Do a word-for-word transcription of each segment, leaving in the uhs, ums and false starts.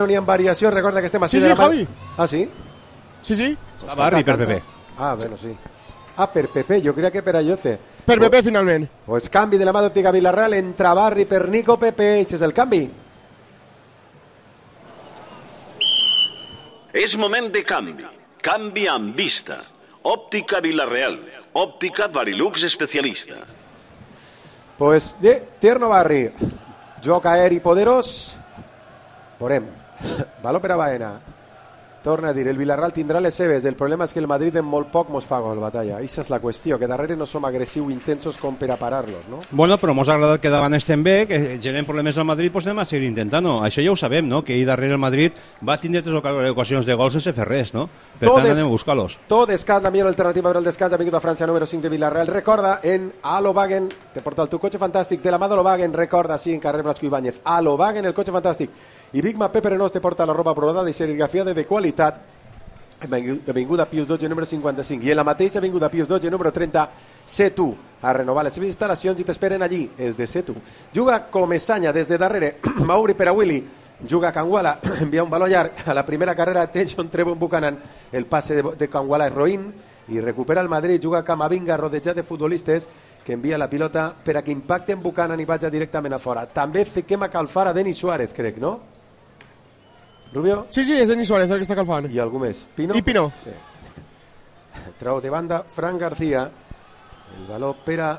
ni en variació, recorda que estem així sí, de sí, la mà... Javi. Ah, sí? Sí, sí. A Barri per Pepe. Ah, bueno, sí. Ah, per Pepe, jo creia que per Ayoce. Per Pepe, finalment. Pues canvi de la mà d'Òptica Vilarreal, entra Barri per Nico Pepe, aquest és el canvi. És moment de canvi. Canvi amb vista. Òptica Vilarreal. Òptica Varilux especialista. Pues de Tierno Barri. Joc aeri poderós. Veurem. Valor per a Baena. Torna a dir, el Villarreal tindrà les seves. El problema és que el Madrid en molt poc mos fa gol, Batalla. Aquesta és la qüestió, que darrere no som agressius intensos com per a parar-los, no? Bueno, però mos ha agradat que davant estem bé, que generen problemes al Madrid, doncs anem a seguir intentant-ho. Això ja ho sabem, no? Que ahir darrere el Madrid va tindre tres ocasions de gol sense fer res, no? Per tant, anem a buscar-los. Tot descans, la millor alternativa per al descans. Ha vingut a França, número cinc de Villarreal. Recorda, en Alowagen, te porta el teu cotxe fantàstic, de la mà d'Alowagen, recorda, sí, en carrer Blasco Ibáñez. Alowagen, el cotxe fantàstic. I Big Mac Peperenos te porta la roba provada i serigrafiada de qualitat. Avinguda Pius dotze, número cinquanta-cinc. I en la mateixa Avinguda Pius dotze, número trenta, Setu, a renovar les seves instal·lacions i t'esperen allí, és de Setu. Juga Comesanya des de darrere, Mauri per a Willy, juga Canguala, envia un baló llarg a la primera carrera, Tension Trevon Buchanan, el passe de, de Canguala és Roín, i recupera el Madrid, juga Camavinga rodejat de futbolistes que envia la pilota per a que impacten Buchanan i vagi directament a fora. També fiquem a calfar a Denis Suárez, crec, no? Rubio? Sí, sí, és Denis Suárez el que està calfant. I algú més? Pino? I Pino. Sí. Trau de banda Fran García. El valor per a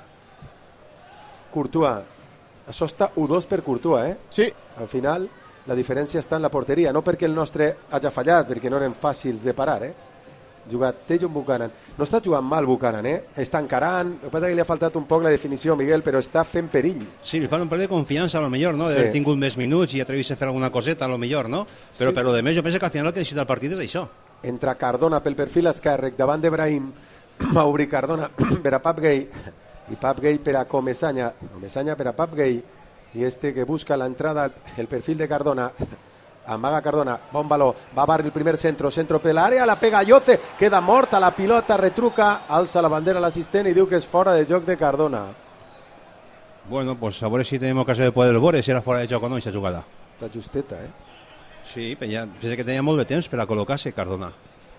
Courtois. Això està u dos per Courtois, eh? Sí. Al final, la diferència està en la porteria. No perquè el nostre hagi fallat, perquè no eren fàcils de parar, eh? Jugat Tejon Buchanan. No està jugant mal Buchanan, eh? Està encarant. El que passa que li ha faltat un poc la definició, Miguel, però està fent perill. Sí, li fa un parell de confiança, a lo millor, no? D'haver sí. tingut més minuts i atrevir-se a fer alguna coseta, a lo millor, no? Però, sí. però de més, jo penso que al final el que necessita el partit és això. Entra Cardona pel perfil esquerre, davant de Brahim. Mauri Cardona per a Pap Gay. I Pap Gay per a Comesanya. Comesanya per a Pap Gay. I este que busca la entrada, el perfil de Cardona. Amaga Cardona, bon baló, va a Barri el primer centro, centro per l'àrea, la pega Ayoce, queda morta la pilota, retruca, alça la bandera l'assistent i diu que és fora de joc de Cardona. Bueno, pues a veure si tenim ocasió de poder veure si era fora de joc o no aquesta jugada. Està justeta, eh? Sí, ja, pensa que tenia molt de temps per a col·locar-se Cardona.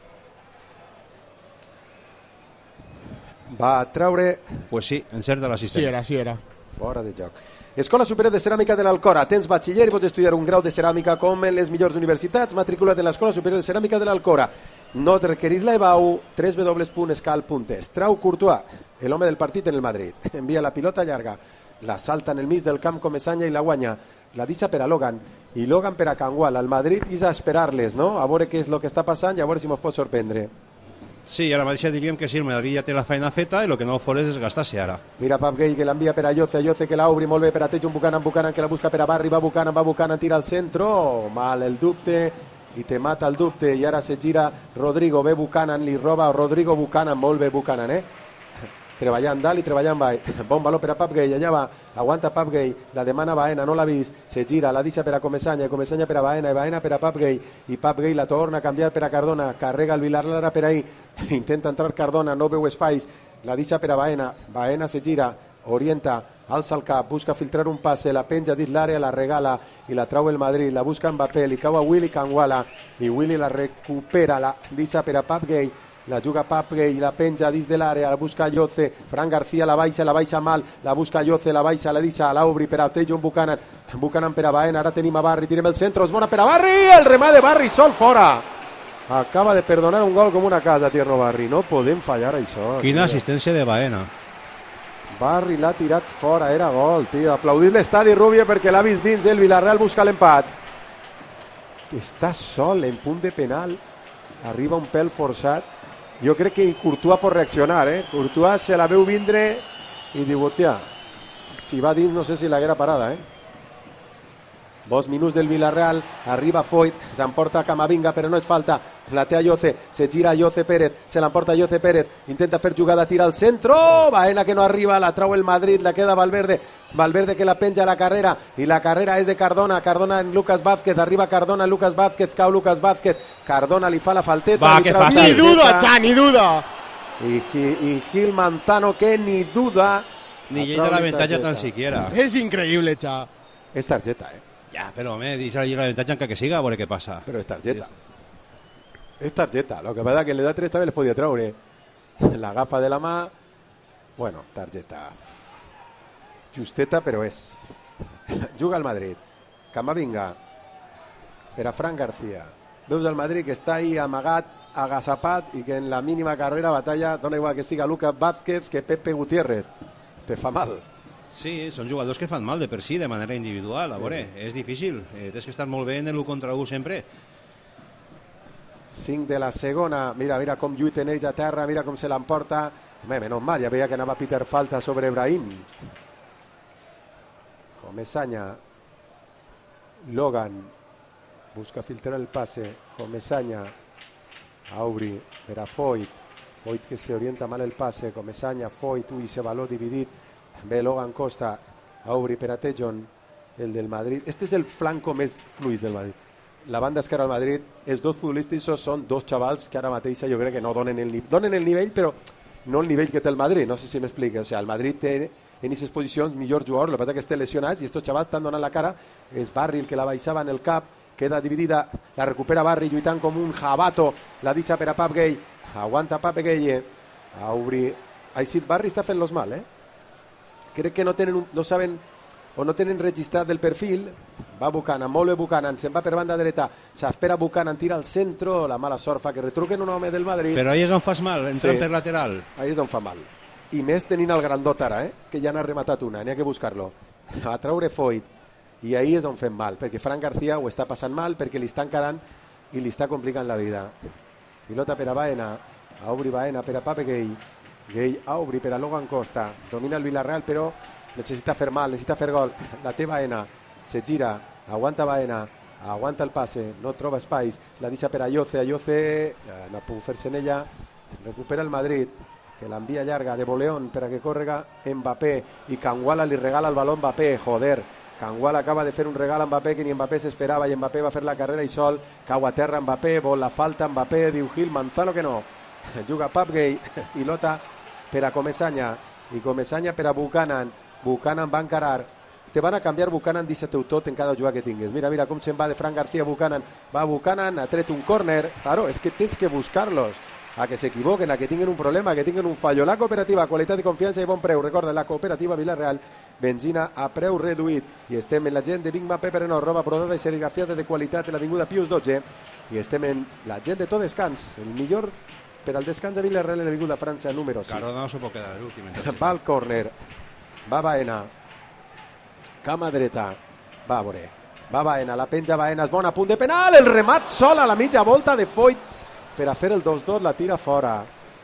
Va a traure... Pues sí, encerta l'assistent. Sí era, sí era. Fora de joc. Escola Superior de Ceràmica de l'Alcora. Tens batxiller i pots estudiar un grau de ceràmica com en les millors universitats. Matricula't en l'Escola Superior de Ceràmica de l'Alcora. No et requerís la E B A U. w w w punt escal punt es. Trau Courtois, l'home del partit en el Madrid. Envia la pilota llarga. La salta en el mig del camp Comesanya i la guanya. La deixa per a Logan. I Logan per a Cangual. Al Madrid és a esperar-les, no? A veure què és el que està passant i a veure si mos pot sorprendre. Sí, ara mateix diríem que sí, el Madrid ja té la feina feta i el que no vol és desgastar-se ara. Mira Pap Gay que l'envia per a Ayoce, Ayoce que l'obri molt bé per a Tejon Buchanan, Buchanan que la busca per a Barri, va Buchanan, va Buchanan, tira al centro, mal el dubte i te mata el dubte i ara se gira Rodrigo, ve Buchanan, li roba Rodrigo Buchanan, molt bé Buchanan, eh? Treballant dalt i treballant baix. Bon valor per a Pap Gay, allà va, aguanta Pap Gay, la demana Baena, no l'ha vist, se gira, la deixa per a Comesanya, Comesanya per a Baena, i Baena per a Pap Gay, i Pap Gay la torna a canviar per a Cardona, carrega el Vilarreal per ahí, intenta entrar Cardona, no veu espais, la deixa per a Baena, Baena se gira, orienta, alça el cap, busca filtrar un passe, la penja dins l'àrea, la regala i la trau el Madrid, la busca Mbappé, li cau a Willy Canguala i Willy la recupera, la deixa per a Pap Gay, la juga Pap Gay, la penja dins de l'àrea, la busca Ayoce, Fran García la baixa, la baixa mal, la busca Ayoce, la baixa, la deixa, la obri per a Tejon Buchanan, Buchanan per a Baena, ara tenim a Barri, tirem el centre, és bona per a Barri, el remat de Barri, sol fora. Acaba de perdonar un gol com una casa, Tierno Barri, no podem fallar això. Quina assistència de Baena. Barri l'ha tirat fora, era gol, tio. Aplaudit l'estadi, Rubio, perquè l'ha vist dins, el Villarreal busca l'empat. Està sol en punt de penal, arriba un pèl forçat. Jo crec que Courtois pot reaccionar, eh? Courtois se la veu vindre i diu, hòstia, si va dins no sé si l'haguera parada, eh? Dos minuts del Villarreal, arriba Foyt, s'emporta Camavinga, però no és falta, la té Ayoce, se gira Ayoce Pérez, se l'emporta Ayoce Pérez, intenta fer jugada, tira al centro, Baena que no arriba, la trau el Madrid, la queda Valverde, Valverde que la penja a la carrera, i la carrera és de Cardona, Cardona en Lucas Vázquez, arriba Cardona en Lucas Vázquez, cau Lucas Vázquez, Cardona li fa la falteta, va, que fàcil. Ni duda, Cha, ni duda. I, i Gil Manzano que ni duda, ni lleida l'avantatge tan siquiera. És increïble, Cha. és targeta, eh? Ja, però, home, deixa allí l'avantatge encara que siga, a veure què passa. Però és targeta. És targeta. Lo que passa que le da tres també les podia treure. L'agafa de la mà. Bueno, targeta. Justeta, però és. Juga al Madrid. Camavinga. Per a Fran García. Veus el Madrid que està ahí amagat, agasapat, i que en la mínima carrera batalla, dona igual que siga Lucas Vázquez que Pepe Gutiérrez. Te fa mal. Sí, són jugadors que fan mal de per si, de manera individual. A veure, sí. És difícil. Eh, tens que estar molt bé en l'u contra u sempre. cinc de la segona. Mira, mira com lluiten ells a terra, mira com se l'emporta. Home, menys mal, ja veia que anava Peter Falta sobre Brahim. Comesaña. Logan. Busca filtrar el pase. Comesaña. Aubry per a Foyt. Foyt que se orienta mal el pase. Comesaña, Foyt, ui, se valor dividit. Ve Logan Costa. Aubry per a Tejon, el del Madrid. Este és el flanco més fluix del Madrid. La banda esquerra del Madrid, els dos futbolistes són dos xavals que ara mateix jo crec que no donen el, donen el nivell, però no el nivell que té el Madrid, no sé si m'explica. O sigui, el Madrid té en aquestes posicions millors jugadors, el que passa que estan lesionats i estos xavals estan donant la cara. És Barri el que la baixava en el cap, queda dividida, la recupera Barri lluitant com un jabato, la deixa per a Pap Gay, aguanta Pap Gay, Aubry. Així Barri està fent-los mal, eh? Crec que no tenen, un, no saben o no tenen registrat del perfil. Va Buchanan, molt bé Buchanan, se'n va per banda dreta, s'espera Buchanan, tira al centre, la mala sort fa que retruquen un home del Madrid. Però ahí és on fas mal, entrant sí, per lateral. Ahí és on fa mal. I més tenint el grandot ara, eh? Que ja n'ha rematat una, n'hi ha que buscar-lo. A traure Foyt, i ahí és on fem mal, perquè Fran García ho està passant mal, perquè li està encarant i li està complicant la vida. Pilota per a Baena, Aubry Baena per a Pape Gay, Gay Aubry per a Logan Costa, domina el Villarreal però necessita fer mal, necessita fer gol. La té Baena, se gira, aguanta Baena, aguanta el passe, no troba espais, la deixa per a Ayoce, Ayoce no puc fer-se en ella, recupera el Madrid, que l'envia llarga de Boleón per a que córrega Mbappé, i Canguala li regala el baló Mbappé, joder, Canguala acaba de fer un regal a Mbappé que ni Mbappé s'esperava, i Mbappé va fer la carrera i sol, cau a terra Mbappé, vol la falta Mbappé, diu Gil Manzano que no, juga Pap Gay, pilota per a Comesaña, i Comesaña per a Buchanan, Buchanan va encarar, te van a canviar Buchanan, deixa-te-ho tot en cada jugada que tingues. Mira, mira com se'n va de Fran García Buchanan, va Buchanan, ha tret un córner, claro, és que tens que buscar-los, a que s'equivoquen, a que tinguin un problema, a que tinguin un fallo. La cooperativa, qualitat i confiança i bon preu. Recorda, la cooperativa Villarreal, benzina a preu reduït. I estem en la gent de Big Mac Pepereno, roba brodada i serigrafiada de qualitat en l'avinguda Pius dotze. I estem en la gent de tot descans, el millor per al descans a Villarreal en l'avinguda França número sis. Cardona no s'ho pot quedar, l'últim. Va al córner, va Baena, cama dreta, va a veure, va Baena, la penja Baena, és bona, a punt de penal, el remat sol a la mitja volta de Foyt per a fer el dos dos, la tira fora.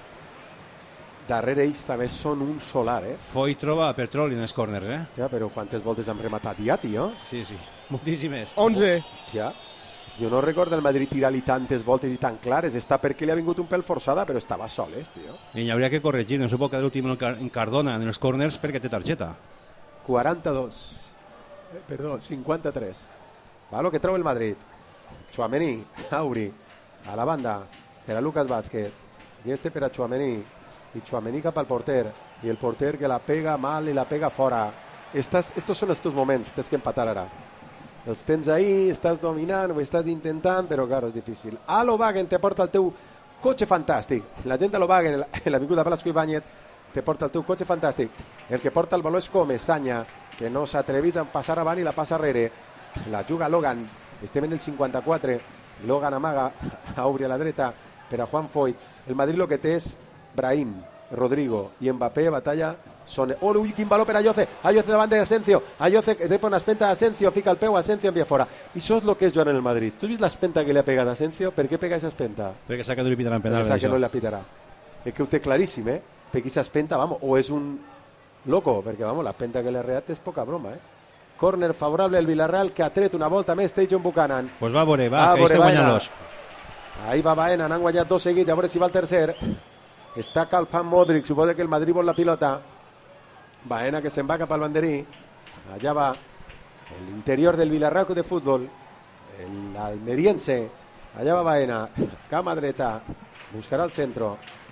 Darrere ells també són un solar, eh? Foyt troba petroli en els corners, eh? Ja, però quantes voltes han rematat ja, tio? Sí, sí, moltíssimes. onze. Ja, jo no recordo el Madrid tirar-li tantes voltes i tan clares. Està perquè li ha vingut un pèl forçada, però estava soles, tio. I hi hauria que corregir, no s'ho pot quedar l'últim en Cardona en els corners perquè té targeta. quaranta-dos. Eh, perdó, cinquanta-tres. Va, lo que treu el Madrid. Tchouaméni, Aubry, a la banda, per a Lucas Vázquez. I este per a Tchouaméni. I Tchouaméni cap al porter. I el porter que la pega mal i la pega fora. Estás, estos són estos moments, tens que empatar ara. Els tens ahí, estàs dominant, ho estàs intentant, però claro, és difícil. Alo Wagen te porta el teu cotxe fantàstic. La gent de l'Owagen, en l'avinguda Velasco Ibáñez, te porta el teu cotxe fantàstic. El que porta el valor és Comesaña, que no s'atrevís a passar avant i la passa darrere. La juga Logan, estem en el cinquanta-quatre. Logan amaga, Aubry a la dreta per a Juan Foyt. El Madrid lo que té és Brahim, Rodrigo i Mbappé, batalla són... Oh, ui, quin valor per a Ayoce, Ayoce davant d'Asensio, Ayoce que té una espenta d'Asensio, fica el peu, Asensio envia fora. I això és el que és Joan en el Madrid. Tu has vist l'espenta que li ha pegat a Asensio? Per què pega aquesta espenta? Perquè sap que no li pitaran penal. Perquè sap que no li pitarà. És que ho té claríssim, eh? Perquè aquesta espenta, vamos, o és un loco, perquè, vamos, l'espenta que li ha reat és poca broma, eh? Córner favorable al Villarreal, que ha tret una volta més Tejon Buchanan. Pues va a veure, va, que este guanya-los. Ahí va Baena, n'han guanyat dos seguits, a veure si va el tercer. Està calfant Modric, suposa que el Madrid vol la pilota. Baena que se'n va cap al banderí. Allà va l'interior del Villarreal de futbol, l'almeriense. Allà va Baena, cama dreta, buscarà el centre.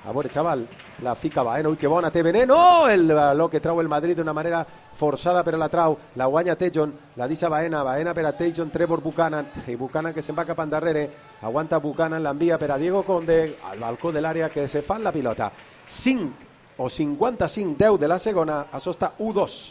A veure, xaval, la fica Baena, ui, que bona, té veneno, el valor que trau el Madrid d'una manera forçada, però la trau, la guanya Tejon, la deixa Baena, Baena per a Tejon, Trevor Buchanan, i Buchanan que se'n va cap endarrere, aguanta Buchanan, l'envia per a Diego Conde, al balcó de l'àrea que se fan la pilota. cinc o cinquanta-cinc deu de la segona, això està u dos.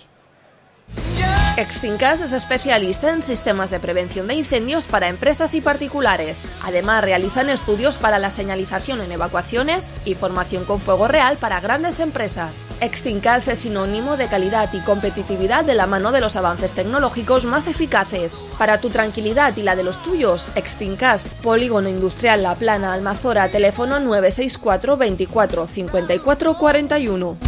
Extincas es especialista en sistemas de prevención de incendios para empresas y particulares. Además, realizan estudios para la señalización en evacuaciones y formación con fuego real para grandes empresas. Extincas es sinónimo de calidad y competitividad de la mano de los avances tecnológicos más eficaces. Para tu tranquilidad y la de los tuyos, Extincas, Polígono Industrial La Plana, Almazora, teléfono nueve seis cuatro veinticuatro cincuenta y cuatro cuarenta y uno.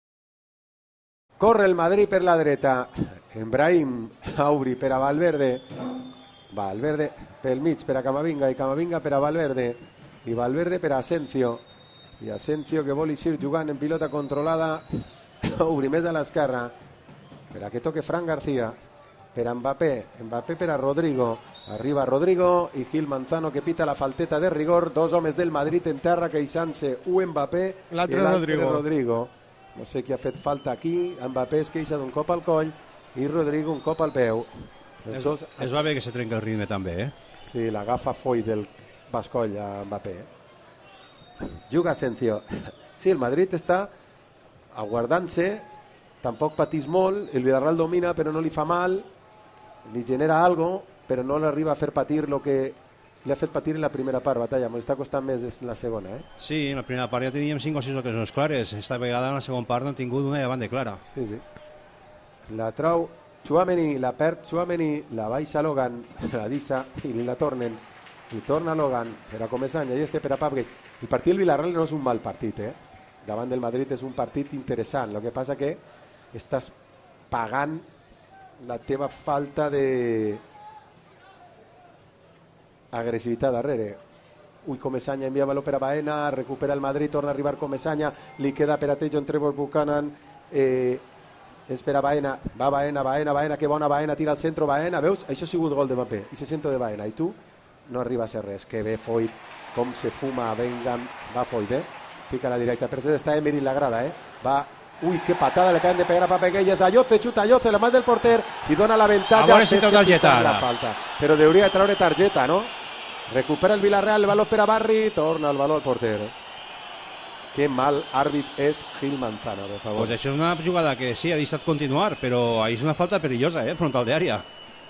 Corre el Madrid per la dreta. Embrahim, Aubry per a Valverde. Valverde pel mig per a Camavinga i Camavinga per a Valverde. I Valverde per a Asensio. I Asensio que vol eixir jugant en pilota controlada. Aubry més a l'esquerra. Per a que toque Fran García. Per a Mbappé. Mbappé per a Rodrigo. Arriba Rodrigo i Gil Manzano que pita la falteta de rigor. Dos homes del Madrid en terra queixant-se. Un Mbappé i l'altre Rodrigo. Rodrigo. No sé qui ha fet falta aquí. Mbappé es queixa d'un cop al coll i Rodrigo un cop al peu. Es, dos... es va bé que se trenca el ritme també, eh? Sí, l'agafa Foy del Bascoll a Mbappé. Juga Asensio. Sí, el Madrid està aguardant-se, tampoc patís molt, el Villarreal domina però no li fa mal, li genera algo, però no l'arriba a fer patir el que li ha fet patir en la primera part, Batalla. M'està costant més en la segona, eh? Sí, en la primera part ja teníem cinc o sis ocasions clares. Esta vegada en la segona part no han tingut una davant de clara. Sí, sí. La trau Tchouaméni, la perd Tchouaméni, la baixa Logan, la deixa i li la tornen. I torna Logan per a Comesaña i este per a Pabgay. El partit del Villarreal no és un mal partit, eh? Davant del Madrid és un partit interessant. El que passa que estàs pagant la teva falta de agressivitat darrere. Ui, Comesaña envia valor per a Baena, recupera el Madrid, torna a arribar Comesaña, li queda per a Tejon, Trevor Buchanan, eh, és per a Baena, va Baena, Baena, Baena, que bona Baena, tira al centre, Baena, veus? Això ha sigut gol de Mbappé, i se sento de Baena, i tu no arriba a ser res, que bé Foyt, com se fuma a Bellingham, va Foyt, eh? Fica la directa, per això està Emery en la grada, eh? Va, ui, que patada le acaban de pegar a Papeguelles, a Yoce, xuta a Yoce, la mà del porter, i dona l'avantatge, a veure si treu targeta, la falta, però hauria de treure targeta, no? Recupera el Villarreal, el baló per a Barri, torna el baló al porter. Que mal àrbit és Gil Manzano, per favor. Pues això és una jugada que sí, ha deixat continuar, però ahí és una falta perillosa, eh, frontal d'àrea.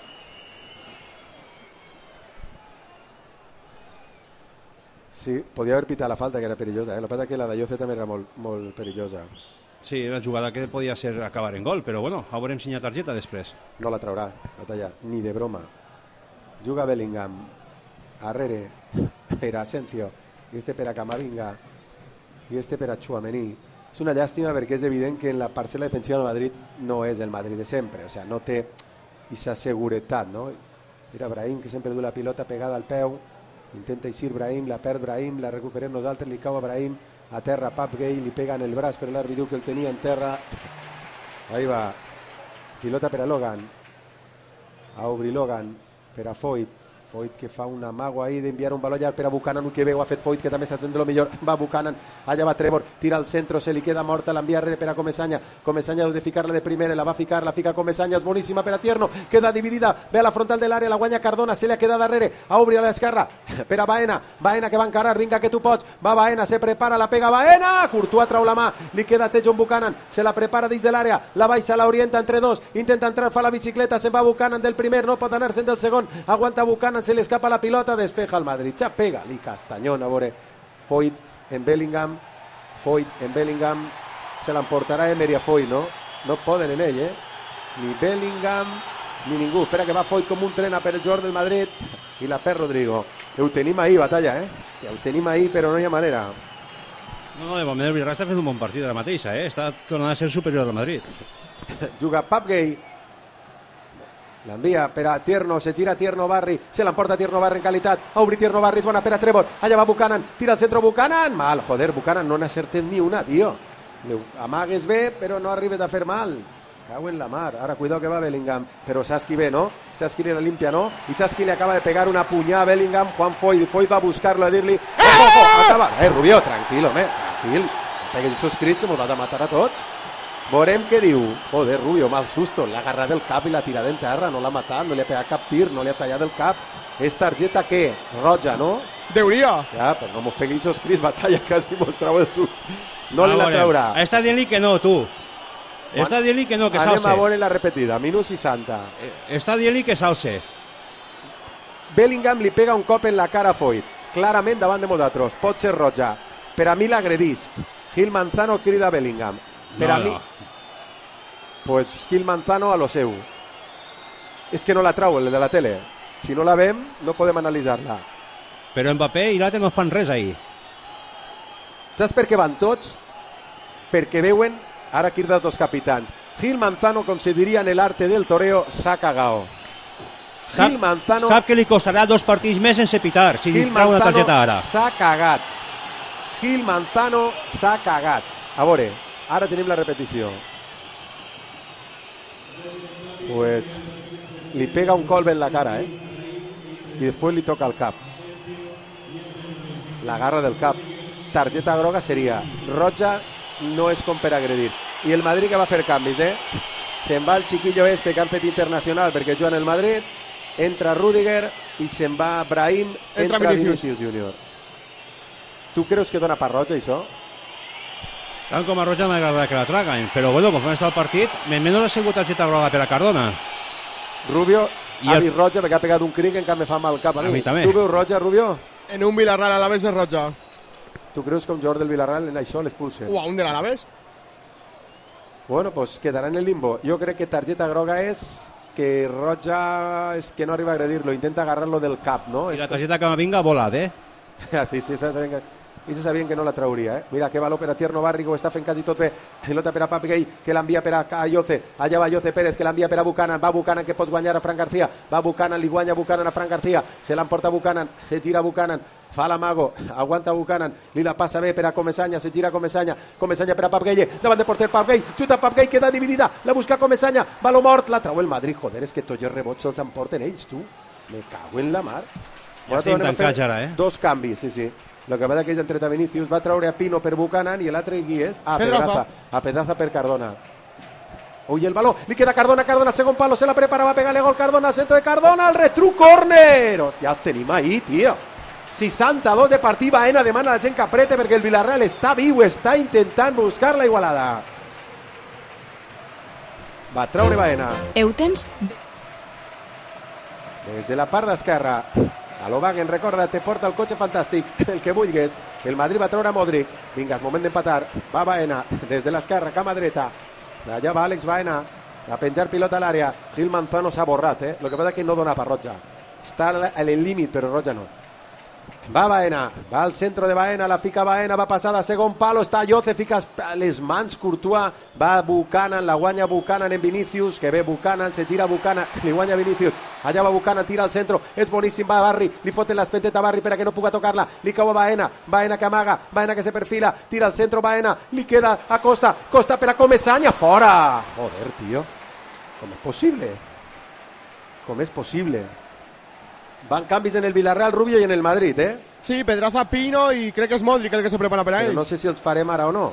Sí, podia haver pitat la falta, que era perillosa, eh? El que passa que la de Yoce també era molt, molt perillosa. Sí, una jugada que podia ser acabar en gol, però bueno, haurem ensenyat targeta després. No la traurà, Batalla, ni de broma. Juga Bellingham, arrere, per a Asensio, i este per a Camavinga, i este per a Tchouaméni. És una llàstima perquè és evident que en la parcel·la defensiva del Madrid no és el Madrid de sempre, o sea, no té aquesta seguretat, no? Era Brahim que sempre du la pilota pegada al peu, intenta eixir Brahim, la perd Brahim, la recuperem nosaltres, li cau a Brahim, a terra Pape, li pega en el braç, però l'àrbit diu que el tenia en terra. Ahí va, pilota per a Logan, a obrir Logan, per a Foyt, Foyt que fa un amago ahí d'enviar un baló llarg per a Buchanan, que bé ho ha fet Foyt, que també està fent de lo millor, va Buchanan, allà va Trevor, tira al centre, se li queda morta, l'envia per a Comesaña, Comesaña deu de ficar-la de primera, la va ficar, la fica Comesaña, és boníssima per a Tierno, queda dividida, ve a la frontal de l'àrea, la guanya Cardona, se li queda darrere, a obrir a l'esquerra, per a Baena, Baena que va encarar, vinga que tu pots, va Baena, se prepara, la pega Baena, Courtois trau la mà, li queda Tejon Buchanan, se la prepara dins de l'àrea, la baixa, la orienta entre dos, intenta entrar, fa la bicicleta, se'n va Buchanan del primer, no pot anar-se'n del segon, aguanta Buchanan, se li escapa la pilota, despeja el Madrid, ja pega li Castañón, a veure, Foyt en Bellingham, Foyt en Bellingham, se l'emportarà Emery a Foyt, no? No poden en ell, eh? Ni Bellingham ni ningú, espera que va Foyt com un tren per el jugador del Madrid i la perd Rodrigo. Ho tenim ahí, Batalla, eh? Hòstia, ho tenim ahí, però no hi ha manera. No, no, de moment el Villarreal està fent un bon partit de la mateixa, eh? Està tornant a ser superior al Madrid. Juga Pape, l'envia per a Tierno, se gira Tierno Barri, se l'emporta Tierno Barri en qualitat, obri Tierno Barri, és bona per a Trevor, allà va Buchanan, tira al centre Buchanan, mal, joder, Buchanan no n'acertem ni una, tio, amagues bé però no arribes a fer mal, cau en la mar, ara cuidado que va Bellingham, però saps qui ve, no? Saps qui la limpia, no? I saps qui li acaba de pegar una punyada a Bellingham, Juan Foyt, Foyt va a buscar-lo a dir-li, ojo, ojo, acaba, eh, Rubió, tranquilo, me, Gil, pegues esos crits que mos vas a matar a tots. Veurem què diu. Joder, Rubio, mal susto. L'ha agarrat del cap i l'ha tirat en terra. No l'ha matat, no li ha pegat cap tir, no li ha tallat el cap. És targeta què? Roja, no? Deuria. Ja, però no mos pegui esos crits, batalla, quasi mos trau el sust. No li la traurà. Està dient-li que no, tu. Està dient-li que no, que s'alce. Anem a veure la repetida, minut seixanta. Està dient-li que s'alce. Bellingham li pega un cop en la cara a Foyt. Clarament davant de nosaltres. Pot ser roja. Per a mi l'agredís. Gil Manzano crida a Bellingham. Per no, a mi... No. Pues Gil Manzano a lo seu. És que no la trau, el de la tele. Si no la vem, no podem analitzar-la. Però Mbappé i l'altre no fan res ahir. Saps per què van tots? Perquè veuen, ara aquí dels dos capitans. Gil Manzano concediria en el arte del toreo, s'ha cagao. Sap, Gil Manzano... Sap que li costarà dos partits més sense pitar, si li trau una targeta ara. S'ha cagat. Gil Manzano s'ha cagat. A veure, ara tenim la repetició. Pues li pega un colp en la cara, eh? I després li toca el cap. La garra del cap. Targeta groga seria. Roja no és com per agredir. I el Madrid que va fer canvis, eh? Se'n va el chiquillo este que han fet internacional perquè juga en el Madrid, entra Rüdiger i se'n va Brahim, entra, entra Vinicius. Vinicius Junior. Tu creus que dona per roja, això? Tant com a roja m'agrada que la traguen, però bueno, com està el partit, menys no ha sigut targeta groga per a Cardona. Rubio I ha el... vist roja perquè ha pegat un cric en què me fa mal cap a mi. A mi també. Tu veus roja, Rubio? En un Villarreal Alavés és roja. Tu creus que un jugador del Villarreal en això l'expulsen? O a un de l'Alavés? Bueno, pues quedarà en el limbo. Jo crec que targeta groga és que roja és que no arriba a agredir-lo, intenta agarrar-lo del cap, no? I és la com... targeta que vinga volat, eh? sí, sí, sabien que... i se sabien que no la trauria, eh? Mira, que valor per a Tierno Barri, que ho està fent quasi tot bé. Pilota per a Papi Gay, que l'envia per a Ayoce. Allà va Ayoce Pérez, que l'envia per a Buchanan. Va Buchanan, que pots guanyar a Fran García. Va Buchanan, li guanya Buchanan a Fran García. Se l'emporta Buchanan, se gira Buchanan. Fa l'amago, aguanta Buchanan. Li la passa bé per a Comesaña, se gira Comesaña. Comesaña per a Pap Gay, davant de porter Pap Gay. Xuta Pap Gay, queda dividida. La busca Comesaña. Baló mort, la trau el Madrid. Joder, és que tots els rebots se'ls emporten ells, tu. Me cago en la mar. Ja estem tancats ara, eh? Dos canvis, sí, sí. Lo que passa que ells han tret a Vinicius, va traure a Pino per Buchanan i l'altre qui és? A Pedraza. A Pedraza per Cardona. Uy, el balón, li queda Cardona, Cardona, segon palo, se la prepara, va a pegarle gol Cardona, centro de Cardona, al retru, córner. Hòstia, els tenim ahí, tio. seixanta-dos de partit, Baena demana a la gent que aprete perquè el Villarreal està viu, està intentant buscar la igualada. Va traure Baena. Eutens. Des de la part d'esquerra. A l'Obagen, recorda, te porta el cotxe fantàstic, el que vulguis. El Madrid va treure a Modric. Vinga, és moment d'empatar. Va Baena, des de l'esquerra, cama dreta. Allà va Àlex Baena, a penjar pilota a l'àrea. Gil Manzano s'ha borrat, eh? El que passa és que no dona per roja. Està al límit, però roja no. Va Baena, va al centre de Baena, la fica Baena, va passada a segon palo, està Ayoce, fica les mans, Courtois, va Buchanan, la guanya Buchanan en Vinicius, que ve Buchanan, se gira Buchanan, li guanya Vinicius, allà va Buchanan, tira al centre, és boníssim, va a Barri, li foten l'espenteta a Barri per a que no puga tocar-la, li cau a Baena, Baena que amaga, Baena que se perfila, tira al centre Baena, li queda a Costa, Costa per a Comesaña, fora! Joder, tio, com és possible? Com és possible? Van canvis en el Villarreal, Rubio, i en el Madrid, eh? Sí, Pedraza, Pino i crec que és Modric el que se prepara per a ells. Però no sé si els farem ara o no.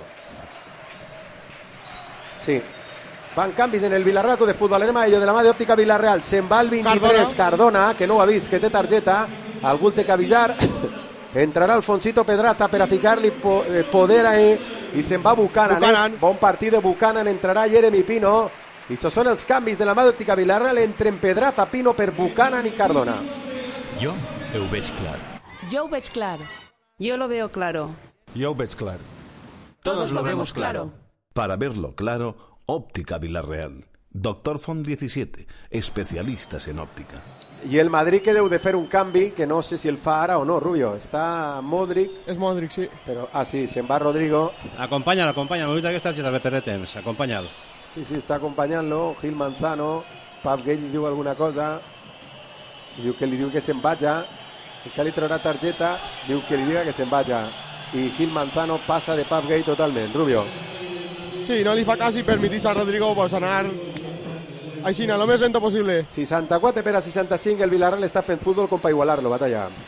Sí. Van canvis en el Villarreal de futbol. Anem a ello, de la mà d'Òptica Villarreal. Se'n va el vint-i-tres, Cardona. Cardona, que no ho ha vist, que té targeta. Algú el té que avisar. Entrarà Alfonsito Pedraza per a ficar-li po eh, poder a ell. I se'n va Buchanan. Buchanan. Eh? Bon partit de Buchanan. Entrarà Jeremy Pino. I això són els canvis de la mà d'Òptica Villarreal entre Pedraza, Pino per Buchanan i Cardona. Jo ho veig clar. Yo ho veig clar. Yo lo veo claro. Jo ho veig clar. Todos lo vemos claro. Para verlo claro, Óptica Villarreal. Doctor Font diecisiete, especialistas en óptica. I el Madrid que deu de fer un canvi, que no sé si el fa ara o no, Rubio. Està Modric. És Modric, sí. Però, ah, sí, se'n va Rodrigo. Acompanya'l, acompanya'l. L'única que està targeta per temps. Acompanya'l. Sí, sí, està acompanyant-lo. Gil Manzano. Pap Gay li diu alguna cosa. Diu que li diu que se'n vaja. Que li traurà targeta. Diu que li diga que se'n vaja. I Gil Manzano passa de Pap Gay totalment. Rubio. Sí, no li fa cas i permetís a Rodrigo pues, anar així, lo més lento possible. seixanta-quatre per a seixanta-cinc. El Villarreal està fent futbol com per igualar-lo, batalla.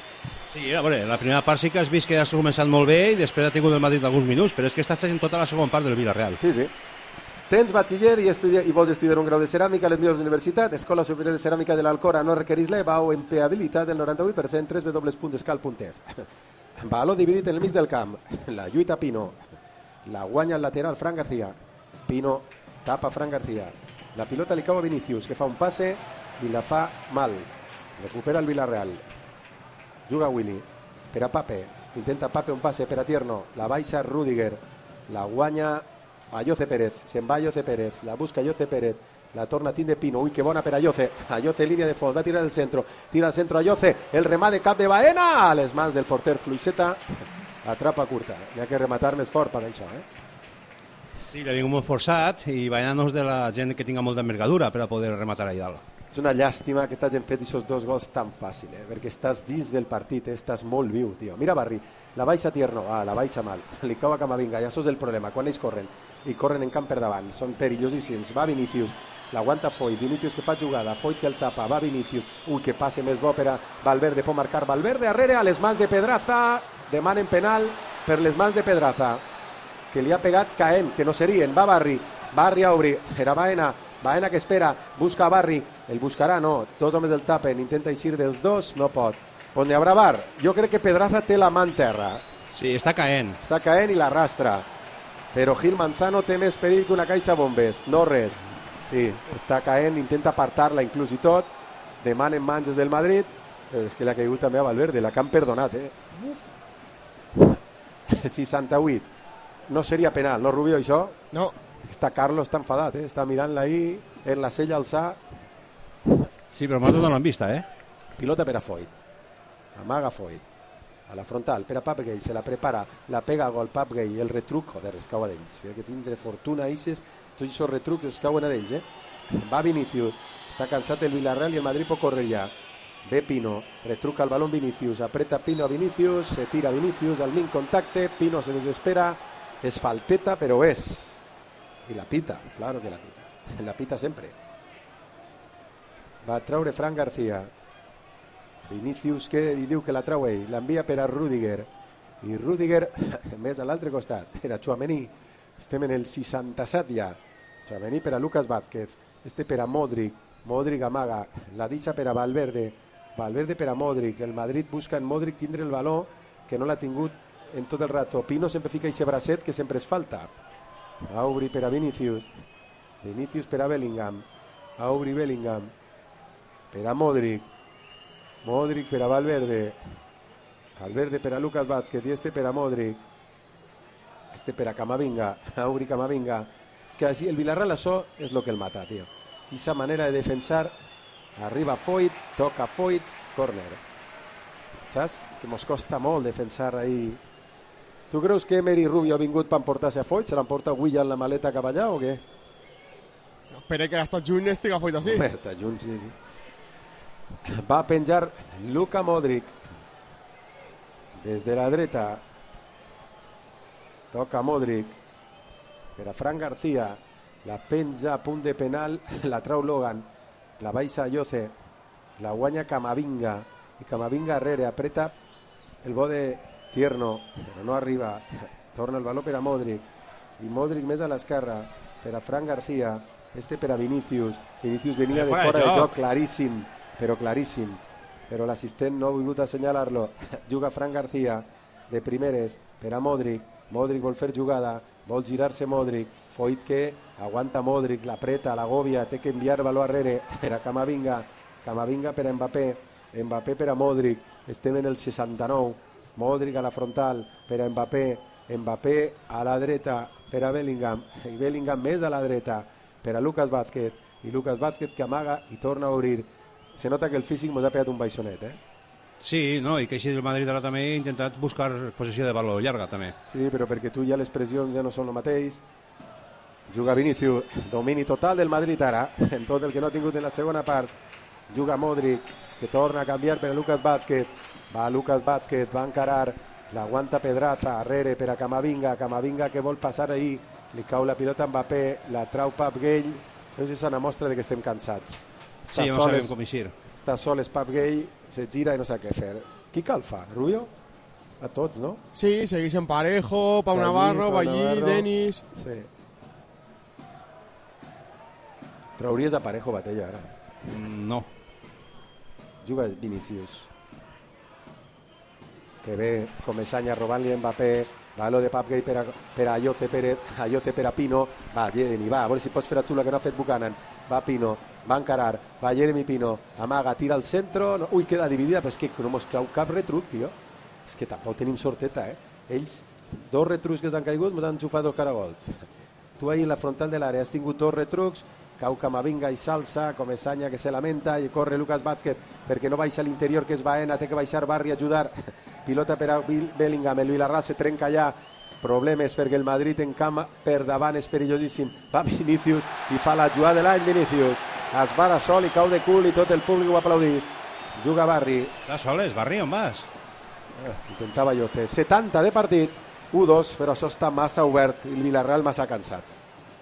Sí, a veure, la primera part sí que has vist que has començat molt bé i després ha tingut el Madrid alguns minuts, però és que estàs en tota la segona part del Villarreal. Sí, sí. Tens batxiller i, estudia, i vols estudiar un grau de ceràmica a les millors universitats. Escola Superior de Ceràmica de l'Alcora no requereix l'E V A o empleabilitat del noranta-vuit per cent, w w w punt escal punt es. Baló dividit en el mig del camp. La lluita Pino. La guanya el lateral Fran García. Pino tapa Fran García. La pilota li cau a Vinícius, que fa un passe i la fa mal. Recupera el Villarreal. Juga Willy. Per a Pape. Intenta Pape un passe per a Tierno. La baixa Rüdiger. La guanya a Yoce Pérez. Se'n va Yoce Pérez. La busca Yoce Pérez. La torna a tindre Pino. Ui, que bona per a Yoce. A Yoce línia de fons. Va tirar el centro. Tira el centro a Yoce. El remat de cap de Baena. A les mans del porter Fluixeta. Atrapa curta. N'hi ha que rematar més fort per això, eh? Sí, l'ha vingut molt forçat i Baena no és de la gent que tinga molta envergadura per a poder rematar allà dalt. És una llàstima que t'hagin fet aquests dos gols tan fàcil, eh? Perquè estàs dins del partit, eh? Estàs molt viu, tio. Mira Barri, la baixa Tierno, ah, la baixa mal, li cau a Camavinga, ja això és el problema, quan ells corren, i corren en camp per davant, són perillosíssims, va Vinícius, l'aguanta Foyt, Vinícius que fa jugada, Foyt que el tapa, va Vinícius, ui, que passe més bo per a Valverde, pot marcar Valverde, arrere a les mans de Pedraza, demanen penal per les mans de Pedraza, que li ha pegat Caen, que no serien, va Barri, Barri a obrir, era Baena, Baena que espera, busca a Barri, el buscarà, no, dos homes del tapen, intenta eixir dels dos, no pot. Pues n'hi haurà bar, jo crec que Pedraza té la mà en terra. Sí, està caent. Està caent i l'arrastra, però Gil Manzano té més perill que una caixa bombes, no res. Sí, està caent, intenta apartar-la inclús i tot, demanen mans del Madrid, però és que l'ha caigut també a Valverde, la que han perdonat, eh? seixanta-vuit. No seria penal, no, Rubio, això? No. Està Carlos, està enfadat, eh? Està mirant-la ahí, en la sella alçar. Sí, però m'ha donat l'han vista, eh? Pilota per a Foyt. Amaga Foyt. A la frontal, per a Papgay, se la prepara, la pega a gol Papgay, el retruc, joder, es cau a d'ells. Eh? Que tindre fortuna, ixes, tots aquests retrucs es cauen a d'ells, eh? Va Vinícius, està cansat el Villarreal i el Madrid pot córrer ja. Ve Pino, retruca el balón Vinícius, apreta Pino a Vinícius, se tira Vinícius, al min contacte, Pino se desespera, es falteta, però és. I la pita, claro que la pita. La pita sempre. Va traure Fran García. Vinícius que li diu que la trau ell, l'envia per a Rüdiger. I Rüdiger, més a l'altre costat, per a Tchouaméni. Estem en el seixanta-set ja. Tchouaméni per a Lucas Vázquez. Este per a Modric. Modric amaga. La deixa per a Valverde. Valverde per a Modric. El Madrid busca en Modric tindre el baló que no l'ha tingut en tot el rato. Pino sempre fica aquest bracet que sempre es falta. A obrir per a Vinícius. Vinícius per a Bellingham. A obrir Bellingham. Per a Modric. Modric per a Valverde. Valverde per a Lucas Vázquez i este per a Modric. Este per a Camavinga. A obrir Camavinga. És que així el Villarreal això és el que el mata, tio. I esa manera de defensar. Arriba Foyt, toca Foyt, córner. Saps? Que mos costa molt defensar ahí. Tu creus que Emery Rubio ha vingut per emportar-se a Foyt? Se l'emporta Willian la maleta cap allà o què? No, espera que hasta juny estiga Foyt així. Home, hasta juny, sí, sí. Va a penjar Luka Modric des de la dreta. Toca Modric per a Fran García. La penja a punt de penal, la trau Logan, la baixa Yoce, la guanya Camavinga i Camavinga arrere, apreta el bo de Tierno, però no arriba, torna el baló per a Modric i Modric més a l'esquerra per a Fran García, este per a Vinícius. Vinícius venia de fora de joc claríssim, però claríssim, però l'assistent no ha volgut assenyalar-lo. Juga Fran García de primeres per a Modric. Modric vol fer jugada, vol girar-se Modric, Foyt que aguanta Modric, l'apreta, l'agòbia, té que enviar baló arrere per a Camavinga, Camavinga per a Mbappé, Mbappé per a Modric, estem en el seixanta-nou, Modric a la frontal per a Mbappé, Mbappé a la dreta per a Bellingham, i Bellingham més a la dreta per a Lucas Vázquez, i Lucas Vázquez que amaga i torna a obrir. Se nota que el físic mos ha pegat un baixonet, eh? Sí, no, i que així el Madrid ara també ha intentat buscar possessió de baló llarga també. Sí, però perquè tu ja les pressions ja no són el mateix. Juga Vinícius, domini total del Madrid ara, en tot el que no ha tingut en la segona part. Juga Modric, que torna a canviar per a Lucas Vázquez. Va Lucas Vázquez, va encarar, l'aguanta Pedraza, arrere per a Camavinga, Camavinga que vol passar ahí, li cau la pilota a Mbappé, la trau Papgay. És una mostra de que estem cansats. Sí, no sabem com eixir. Està sol és Papgay, se gira i no sap què fer. Qui cal fa? Rubio? A tots, no? Sí, segueixen Parejo, Pau Navarro, Ballí, Denis... Sí. Trauries a Parejo Batella, ara? No. Juga Vinícius. Que ve Comesaña robant-li a Mbappé, va lo de Papgay per a, per a Ayoce Pérez, Ayoce per a Pino, va Jeremy, va, a veure si pots fer a tu la que no ha fet Buchanan, va Pino, va encarar, va Jeremy Pino, amaga, tira al centro, no, ui, queda dividida, però és que no mos cau cap retruc, tio, és que tampoc tenim sorteta, eh, ells, dos retrucs que s'han caigut, mos han xufat dos caragols, tu ahí en la frontal de l'àrea has tingut dos retrucs, cau Camavinga i Salsa, Comesaña que se lamenta i corre Lucas Vázquez perquè no baixa a l'interior que és Baena, té que baixar Barri a ajudar, pilota per a Bellingham, el Vilarrà se trenca allà, problemes perquè el Madrid en camp per davant és perillosíssim, va Vinícius i fa la jugada de l'any Vinícius, es vara sol i cau de cul i tot el públic ho aplaudís, juga Barri. Estàs soles, Barri, on vas? Eh, intentava Ayoce, setanta de partit, u dos, però això està massa obert i el Villarreal massa cansat.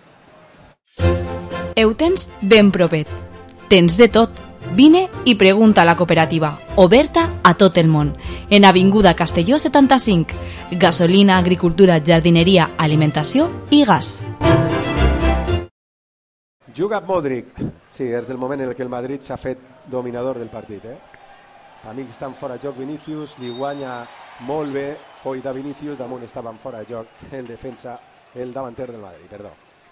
Ho tens ben propet. Tens de tot. Vine i pregunta a la cooperativa, oberta a tot el món. En Avinguda Castelló setanta-cinc. Gasolina, agricultura, jardineria, alimentació i gas. Juga Modric. Sí, és el moment en què el Madrid s'ha fet dominador del partit. Eh? Per mi estan fora de joc Vinícius, li guanya molt bé, foi de Vinícius, damunt estaven fora de joc el defensa, el davanter del Madrid, perdó.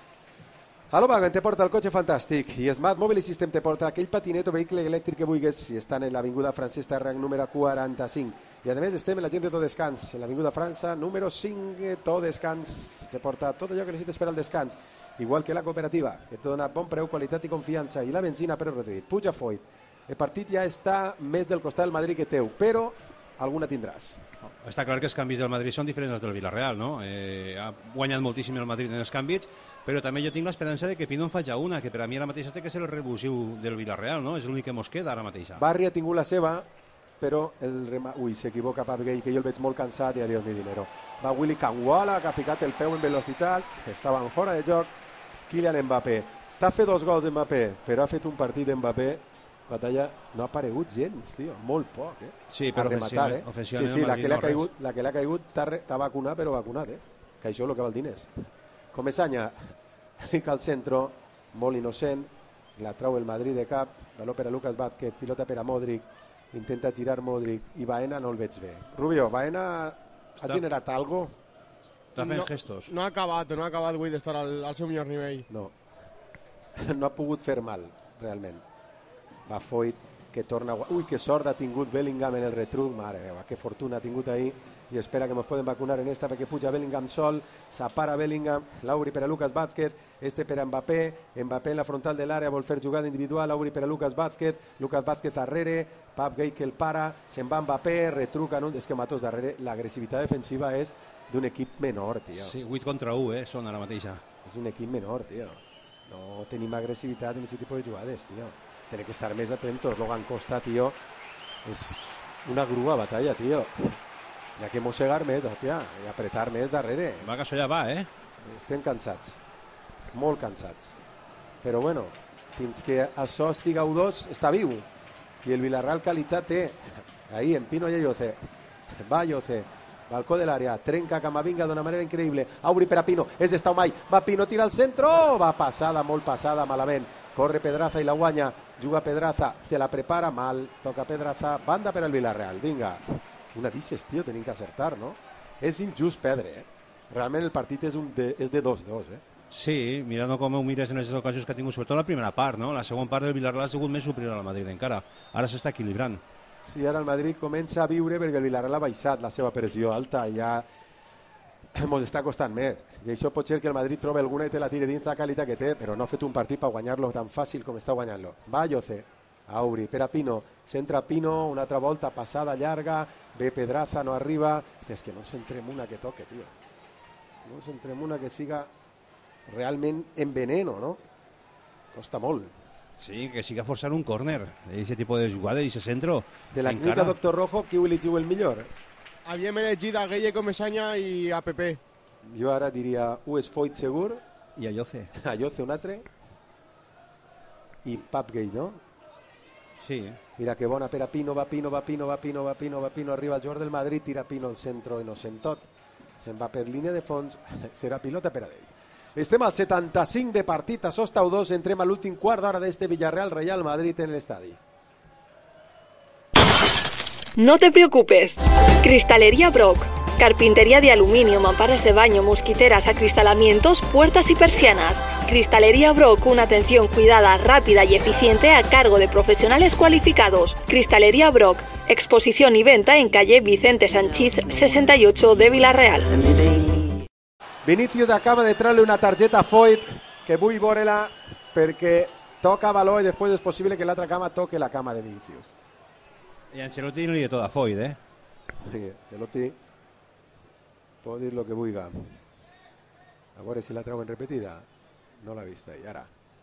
A l'Obagen te porta el cotxe fantàstic i Smart Mobile System te porta aquell patinet o vehicle elèctric que vulguis si estan en l'avinguda Francesc Tarrach número quaranta-cinc i a més estem en la gent de Tot Descans en l'avinguda França número cinc. Tot Descans te porta tot allò que necessites per al descans, igual que la cooperativa que et dona bon preu, qualitat i confiança, i la benzina però reduït. Puja Foyt, el partit ja està més del costat del Madrid que teu, però alguna tindràs. Està clar que els canvis del Madrid són diferents dels del Villarreal, no? Eh, ha guanyat moltíssim el Madrid en els canvis, però també jo tinc l'esperança de que Pino en faci una, que per a mi ara mateix té que ser el revulsiu del Villarreal, no? És l'únic que mos queda ara mateix. Barri ha tingut la seva, però el rema... Ui, s'equivoca Papgay, que jo el veig molt cansat i adiós mi dinero. Va Willy Kangwala, que ha ficat el peu en velocitat, estaven fora de joc. Kylian Mbappé. T'ha fet dos gols Mbappé, però ha fet un partit Mbappé. Batalla no ha aparegut gens, tio, molt poc, eh? Sí, però rematar, eh? Sí, sí, la que l'ha caigut, la que l'ha caigut t'ha vacunat, però vacunat, eh? Que això és el que val diners. Comesaña, fica al centro, molt innocent, la trau el Madrid de cap, baló per a Lucas Vázquez, pilota per a Modric, intenta girar Modric, i Baena no el veig bé. Rubio, Baena ha generat algo? Està fent no, gestos. No ha acabat, no ha acabat avui d'estar al, al seu millor nivell. No, no ha pogut fer mal, realment. Va Foyt, que torna... Ui, que sort ha tingut Bellingham en el retruc, mare meva, que fortuna ha tingut ahir, i espera que ens poden vacunar en esta perquè puja Bellingham sol, s'apara Bellingham, Lauri per a Lucas Vázquez, este per a Mbappé, Mbappé en la frontal de l'àrea vol fer jugada individual, Lauri per a Lucas Vázquez, Lucas Vázquez darrere, Papgay que el para, se'n va Mbappé, retruca, no? És que matos darrere, l'agressivitat defensiva és d'un equip menor, tio. Sí, vuit contra u, eh, són ara mateixa. És un equip menor, tio. No tenim agressivitat en aquest tipus de jugades, tio. Tiene que estar més atentos. Logan Costa, tio, és una grua batalla, tio. Hi ha que mossegar més, tia, i apretar més darrere. Va, que això ja va, eh? Estem cansats, molt cansats. Però bueno, fins que això estiga u dos, està viu. I el Villarreal qualitat té. Ahí, en Pino i Ayoce. Va Ayoce. Balcó de l'àrea, trenca Camavinga d'una manera increïble, Auri per a Pino, és d'estar mai, va Pino, tira al centro, va passada, molt passada, malament, corre Pedraza i la guanya, juga Pedraza, se la prepara mal, toca Pedraza, banda per al Villarreal, vinga, una dices, tio, tenim que acertar, no? És injust perdre, eh? Realment el partit és, un de, és de dos dos, eh? Sí, mirant com ho mires en les ocasions que ha tingut, sobretot la primera part, no? La segona part del Villarreal ha sigut més superior al Madrid encara, ara s'està equilibrant. Sí, ara el Madrid comença a viure perquè el Villarreal ha baixat la seva pressió alta i ja ens està costant més. I això pot ser que el Madrid trobi alguna i te la tire dins la qualitat que té, però no ha fet un partit per guanyar-lo tan fàcil com està guanyant-lo. Va Ayoce, Auri, per a Pino, centra Pino, una altra volta, passada llarga, ve Pedraza, no arriba. Hòstia, és que no ens centrem una que toque, tio. No ens centrem una que siga realment en veneno, no? Costa molt. Sí, que siga forçant un córner, ese tipus de jugada i ese centro. De la clínica Doctor Rojo, qui ho eligiu el millor? Havíem elegit a Gueye Comesaña i a Pepe. Jo ara diria, u és Foyt segur. I Ayoce. Ayoce un altre. I Papgay, no? Sí. Mira que bona per a Pino, va Pino, va Pino, va Pino, va Pino, va Pino, arriba el jugador del Madrid, tira Pino al centre innocent tot. Se'n va per línia de fons, serà pilota per a ells. Estem al setanta-cinc de partit, a Sostau dos, entrem a l'últim quart d'hora d'este Villarreal-Real Madrid en l'estadi. No te preocupes. Cristalería Brock. Carpintería de aluminio, mamparas de baño, mosquiteras, acristalamientos, puertas y persianas. Cristalería Brock, una atención cuidada, rápida y eficiente a cargo de profesionales cualificados. Cristalería Brock, exposición y venta en calle Vicente Sanchís sesenta y ocho de Villarreal. Vinicius acaba de traure una targeta a Foyt, que vull veure-la perquè toca baló i després és possible que l'altra cama toque la cama de Vinicius. I Ancelotti no li de tot a Foyt, eh? Sí, Ancelotti pot dir el que vulgui. A veure si la treuen repetida. No l'ha vista, i ara.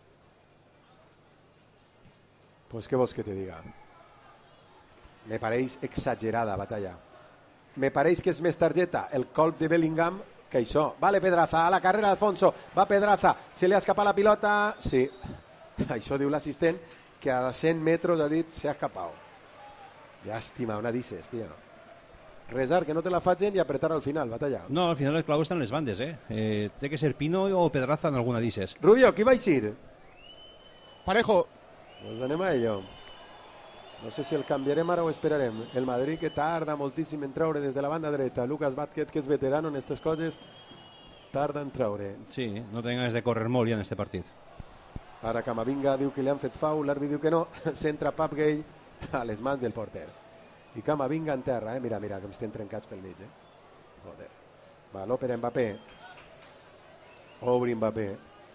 Pues què vols que te diga? Me pareix exagerada, Batalla. Me pareix que és més targeta el colp de Bellingham que això. Vale Pedraza, a la carrera Alfonso. Va Pedraza, se li ha escapat la pilota. Sí, això diu l'assistent, que a cent metres ha dit se ha escapat. Llàstima, on dices, tio? Resar que no te la facin i apretar al final, Batalla. No, al final el clau està en les bandes, eh? eh té que ser Pino o Pedraza en alguna dices. Rubio, qui va eixir? Parejo. Pues anem a ello. No sé si el canviarem ara o esperarem. El Madrid que tarda moltíssim en traure des de la banda dreta. Lucas Vázquez, que és veterano en aquestes coses, tarda en traure. Sí, no té ganes de córrer molt ja en este partit. Ara Camavinga diu que li han fet foul, l'àrbit diu que no. Centra Pap Gay a les mans del porter. I Camavinga en terra, eh? Mira, mira, que estem trencats pel mig, eh? Joder. Baló per Mbappé. Obri Mbappé.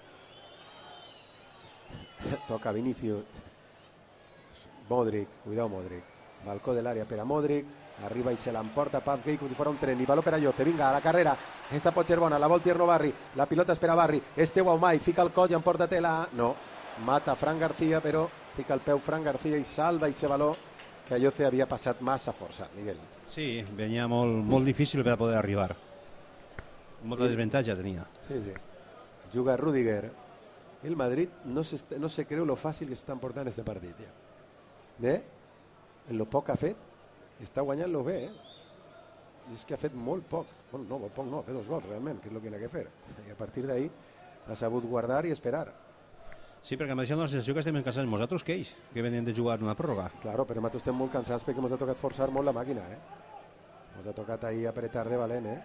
Toca Vinicius. Modric, cuidado Modric. Balcó de l'àrea per a Modric. Arriba i se l'emporta Pap Gay com si fos un tren. I baló per a Lloce. Vinga, a la carrera. Esta pot ser bona. La vol Tierno Barri. La pilota és per a Barri. Este Guaumai. Fica el cos i emporta-te-la. No. Mata Fran García, però fica el peu Fran García i salva aquest baló que a Lloce havia passat massa força, Miguel. Sí, venia molt, molt difícil per a poder arribar. Molta sí. Desventatge tenia. Sí, sí. Juga Rudiger. El Madrid no se, no se creu lo fàcil que s'estan portant este partit. Ja. Eh? En lo poc que ha fet, està guanyant-lo bé, eh? I és que ha fet molt poc. Bueno, no, molt poc no, ha fet dos gols realment, que és el que n'ha que fer. I a partir d'ahí ha sabut guardar i esperar. Sí, perquè m'ha deixat una sensació que estem més cansats nosaltres que ells, que venien de jugar una pròrroga. Claro, però nosaltres estem molt cansats perquè ens ha tocat forçar molt la màquina, eh? Ens ha tocat ahí apretar de valent, eh?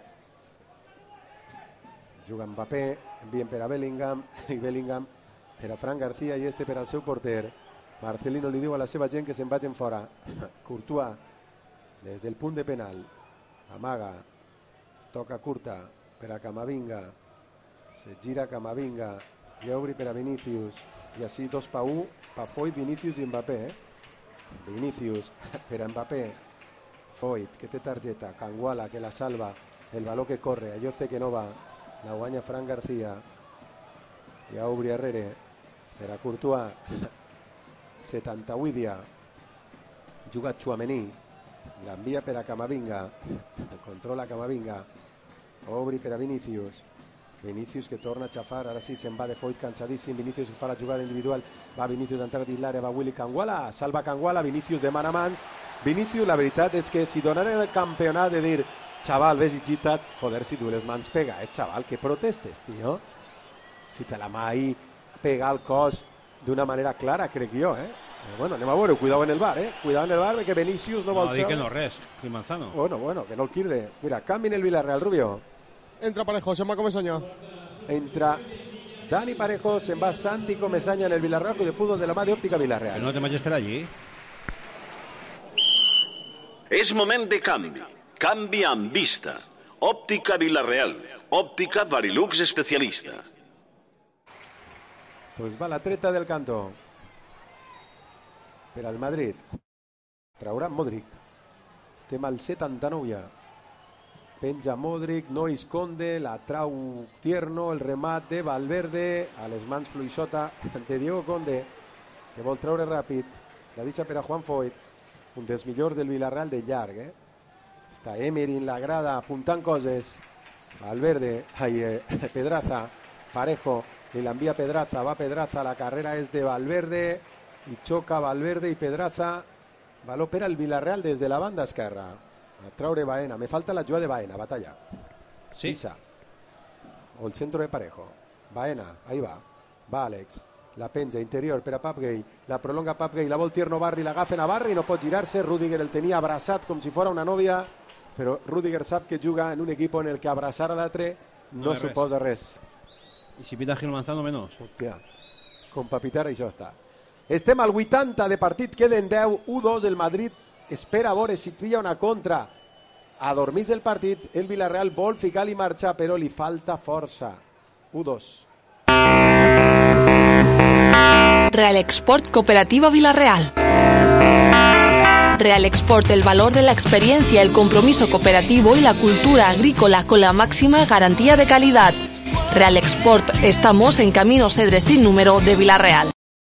Juga Mbappé, envien per a Bellingham, i Bellingham per a Fran García i este per al seu porter. Marcelino li diu a la seva gent que se'n vagin fora. Courtois, des del punt de penal, amaga, toca curta per a Camavinga, se gira Camavinga, i obri per a Vinicius, i així dos pa u, pa Foyt, Vinicius i Mbappé, eh? Vinicius per a Mbappé, Foyt, que té targeta, Canguala, que la salva, el baló que corre, Ayoce que no va, la guanya Fran García, i a obri arrere, per a Courtois, setanta-vuit dia, juga Tchouaméni, l'envia per a Camavinga, controla Camavinga, obri per a Vinicius, Vinicius que torna a xafar, ara sí se'n va de Foyt cansadíssim, Vinicius que fa la jugada individual, va Vinicius d'entrar dins l'àrea, va Willy Canguala, salva Canguala, Vinicius demana mans, Vinicius la veritat és que si donaren el campionat de dir, xaval, ves i gitat, joder, si tu les mans pega, eh, xaval, que protestes, tio? Si te la mà ahí pega al cos d'una manera clara, crec jo, eh? Però bueno, anem a veure, cuidado en el bar, eh? Cuidado en el bar, perquè Vinicius no vol... No, dic que no res, que Manzano. Bueno, bueno, que no el quirde. Mira, canvi en el Villarreal, Rubio. Entra Parejo, se'n va Comesaña. Entra Dani Parejo, se'n va Santi Comesaña en el Villarreal de fútbol de la mà d'Òptica Villarreal. Que no te vagis per allí. És moment de canvi. Canvi amb vista. Òptica Villarreal. Òptica Varilux especialista. Pues va la treta del cantó. Per al Madrid. Traurà Modric. Estem al setanta-nou ja. Penja Modric, no esconde, la trau Tierno, el remat de Valverde, a les mans fluixota de Diego Conde, que vol treure ràpid, la deixa per a Juan Foyt, un dels millors del Villarreal de llarg, eh? Està Emery en la grada apuntant coses, Valverde, ai, eh, Pedraza, Parejo, li l'envia Pedraza, va Pedraza, la carrera és de Valverde, i xoca Valverde i Pedraza. Baló per al Villarreal des de la banda esquerra. A traure Baena. Me falta la jugada de Baena, batalla. Sí. Isa. O el centro de Parejo. Baena, ahí va. Va Àlex. La penja interior per a Pap Gay. La prolonga Pap Gay. La vol Tierno Barri. L'agafen a Barri. No pot girar-se. Rüdiger el tenia abraçat com si fos una nòvia. Però Rüdiger sap que juga en un equip en el que abraçar a l'altre no, no suposa res. res. I si pita Gil Manzano, menos. Hòstia. Com pa pitar això està. Estem al vuitanta de partit. Queden deu. u dos. El Madrid espera a veure si trilla una contra. Adormís del partit. El Villarreal vol ficar-li marxa, però li falta força. u dos. Real Export Cooperativa Villarreal. Real Export, el valor de la experiencia, el compromiso cooperativo y la cultura agrícola con la máxima garantía de calidad. Real Export, estamos en Camino Cedre sin número de Villarreal.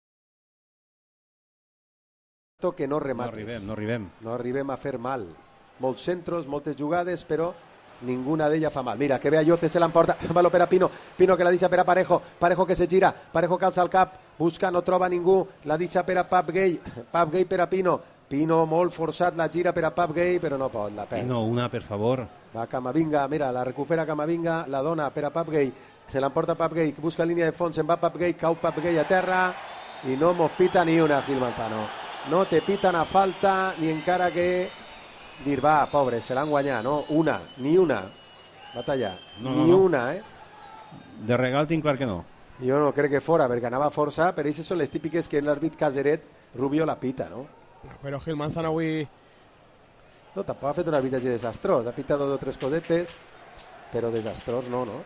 Que no remates. No arribem, no arribem. No arribem a fer mal. Molts centros, moltes jugades, però ninguna d'ella fa mal. Mira, que ve a Lloce, se l'emporta. Baló per a Pino. Pino que la deixa per a Parejo. Parejo que se gira. Parejo que alça el cap. Busca, no troba ningú. La deixa per a Pap Gay. Pap Gay per a Pino. Pino molt forçat, la gira per a Pap Gay, però no pot, la perd. Pino, una, per favor. Va Camavinga, mira, la recupera Camavinga, la dona per a Pap Gay. Se l'emporta Pap Gay, busca línia de fons, se'n va Pap Gay, cau Pap Gay a terra i no mos pita ni una, Gil Manzano. No te pitan a falta, ni encara que dir, va, pobre, se l'han guanyat, no? Una, ni una. Batalla, no, ni no, no. una, eh? De regal tinc clar que no. Jo no crec que fora, perquè anava força, però aquestes són les típiques que l'àrbit Caseret Rubio la pita, no? Però Gil Manzano avui... No, tampoc ha fet un arbitratge desastrós. Ha pitat dos o tres cosetes, però desastrós no, no?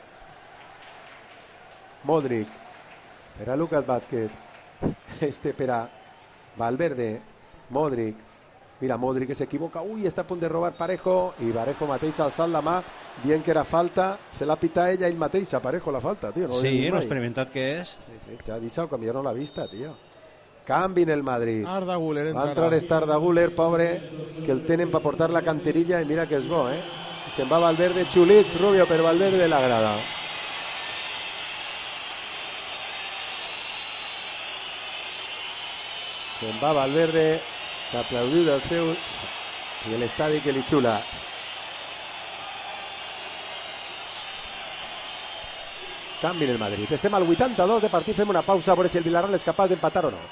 Modric. Per a Lucas Vázquez. Este per a Valverde. Modric. Mira, Modric que s'equivoca. Ui, està a punt de robar Parejo. I Parejo mateix ha alçat la mà dient que era falta. Se l'ha pitat ella ell mateix. A Parejo la falta, tio. No sí, no experimentat que és. Sí, sí, ja ha dit com jo no l'ha vista, tio. Canvi en el Madrid. Arda Güler va entrar este Arda Güler, pobre, que el tenen per portar la canterilla i mira que és bo, eh? Se'n va Valverde, xulits, Rubio per Valverde l'agrada. Se'n va Valverde, que aplaudiu del seu i l'estadi que li xula. Canvi en el Madrid. Estem al vuitanta-dos de partit, fem una pausa a veure si el Villarreal és capaç d'empatar o no.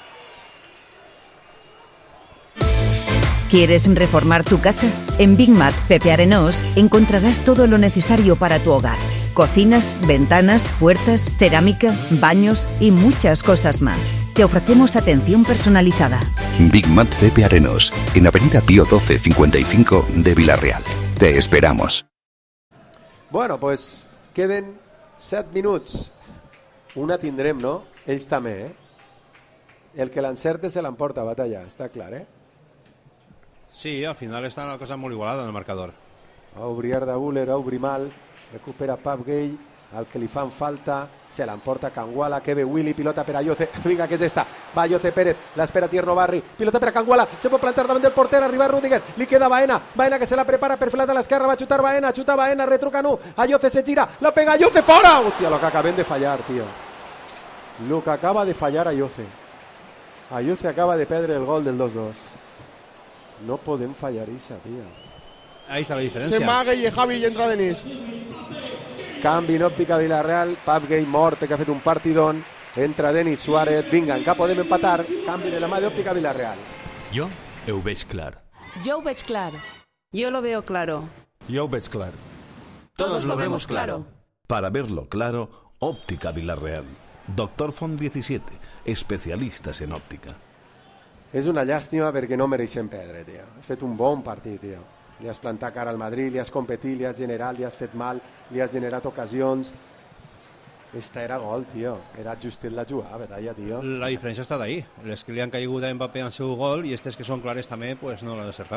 ¿Quieres reformar tu casa? En Big Mat Pepe Arenós encontrarás todo lo necesario para tu hogar. Cocinas, ventanas, puertas, cerámica, baños y muchas cosas más. Te ofrecemos atención personalizada. Big Mat Pepe Arenós, en Avenida Pío doce cincuenta y cinco de Villarreal. Te esperamos. Bueno, pues queden set minuts. Una tindrem, no? Ells també, eh? El que l'encerte se l'emporta, batalla, està clar, eh? Sí, al final està una cosa molt igualada en el marcador. Va obrir Arda Güler, va obrir mal, recupera Pap Gay, al que li fan falta, se l'emporta Canguala, que ve Willy, pilota per a Lloce, vinga que és esta, va Lloce Pérez, l'espera Tierno Barri, pilota per a Canguala, se pot plantar davant del porter, arriba Rüdiger, li queda Baena, Baena que se la prepara per filar de l'esquerra, va xutar Baena, xuta Baena, retruca nu, a Lloce se gira, la pega a Lloce, fora! Hòstia, lo que acabem de fallar, tio. Lo que acaba de fallar a Lloce. A Lloce acaba de perdre el gol del dos dos. No podem fallar Isa, tio. Ahí està la diferència. Se'n va Gay i Javi i entra Denis. Canvi en òptica Villarreal, Pap Gay mort, que ha fet un partidón, entra Denis Suárez, vinga, encara podem empatar, canvi de la mà d'òptica Villarreal. Jo ho veig clar. Yo lo veig clar. Yo lo veo claro. Jo ho veig clar. Todos lo vemos claro. Para verlo claro, óptica Villarreal. Doctor Font diecisiete, especialistas en óptica. És una llàstima perquè no mereixem perdre, tio. Has fet un bon partit, tio. Li has plantat cara al Madrid, li has competit, li has generat, li has fet mal, li has generat ocasions. Esta era gol, tio. Era justet la jugada, batalla, tio. La diferència està d'ahir. Les que li han caigut a Mbappé al seu gol i aquestes que són clares també, pues no l'han d'acertar.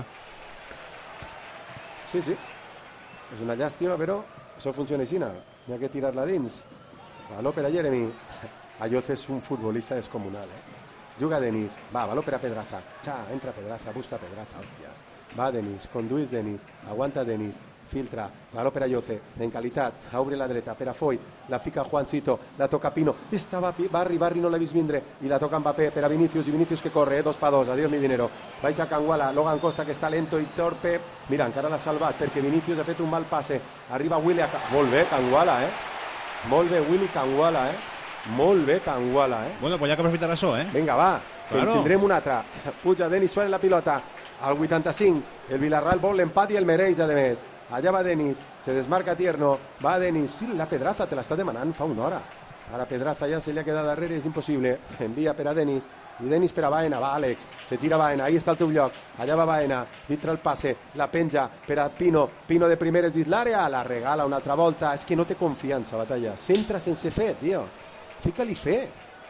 Sí, sí. És una llàstima, però això funciona així. N'hi ha que tirar-la dins. Valor per a Jeremy. Ayoce és un futbolista descomunal, eh? Juga Denis, va, baló per a Pedraza, xa, entra Pedraza, busca Pedraza, hòstia. va Denis, conduís Denis, aguanta Denis, filtra, valor per a Lloce, en qualitat, obre la dreta, per a Foyt, la fica Juancito, la toca Pino, estava Barri, Barri no l'ha vist vindre, i la toca Mbappé per a Vinicius, i Vinicius que corre, eh, dos pa dos, adiós mi dinero, baixa Canguala, Logan Costa que està lento i torpe, mira, encara l'ha salvat, perquè Vinicius ha fet un mal passe, arriba Willy, a... molt bé Canguala, eh, molt bé Willy Canguala, eh, molt bé Canguala, eh. Bueno, pues ja que aprofitar això, eh. Vinga, va, que claro. en tindrem una altra, puja Denis Suárez la pilota, al vuitanta-cinc, el Villarreal vol l'empat i el mereix, a més. Allà va Denis, se desmarca Tierno, va Denis, sí, la Pedraza te l'està demanant fa una hora. Ara Pedraza ja se li ha quedat darrere, és impossible. Envia per a Denis, i Denis per a Baena, va Àlex, se gira Baena, ahí està el teu lloc, allà va Baena, dintre el passe, la penja per a Pino, Pino de primeres dins l'àrea, la regala una altra volta, és que no té confiança, Batalla, centra sense fer, tio, fica-li fer.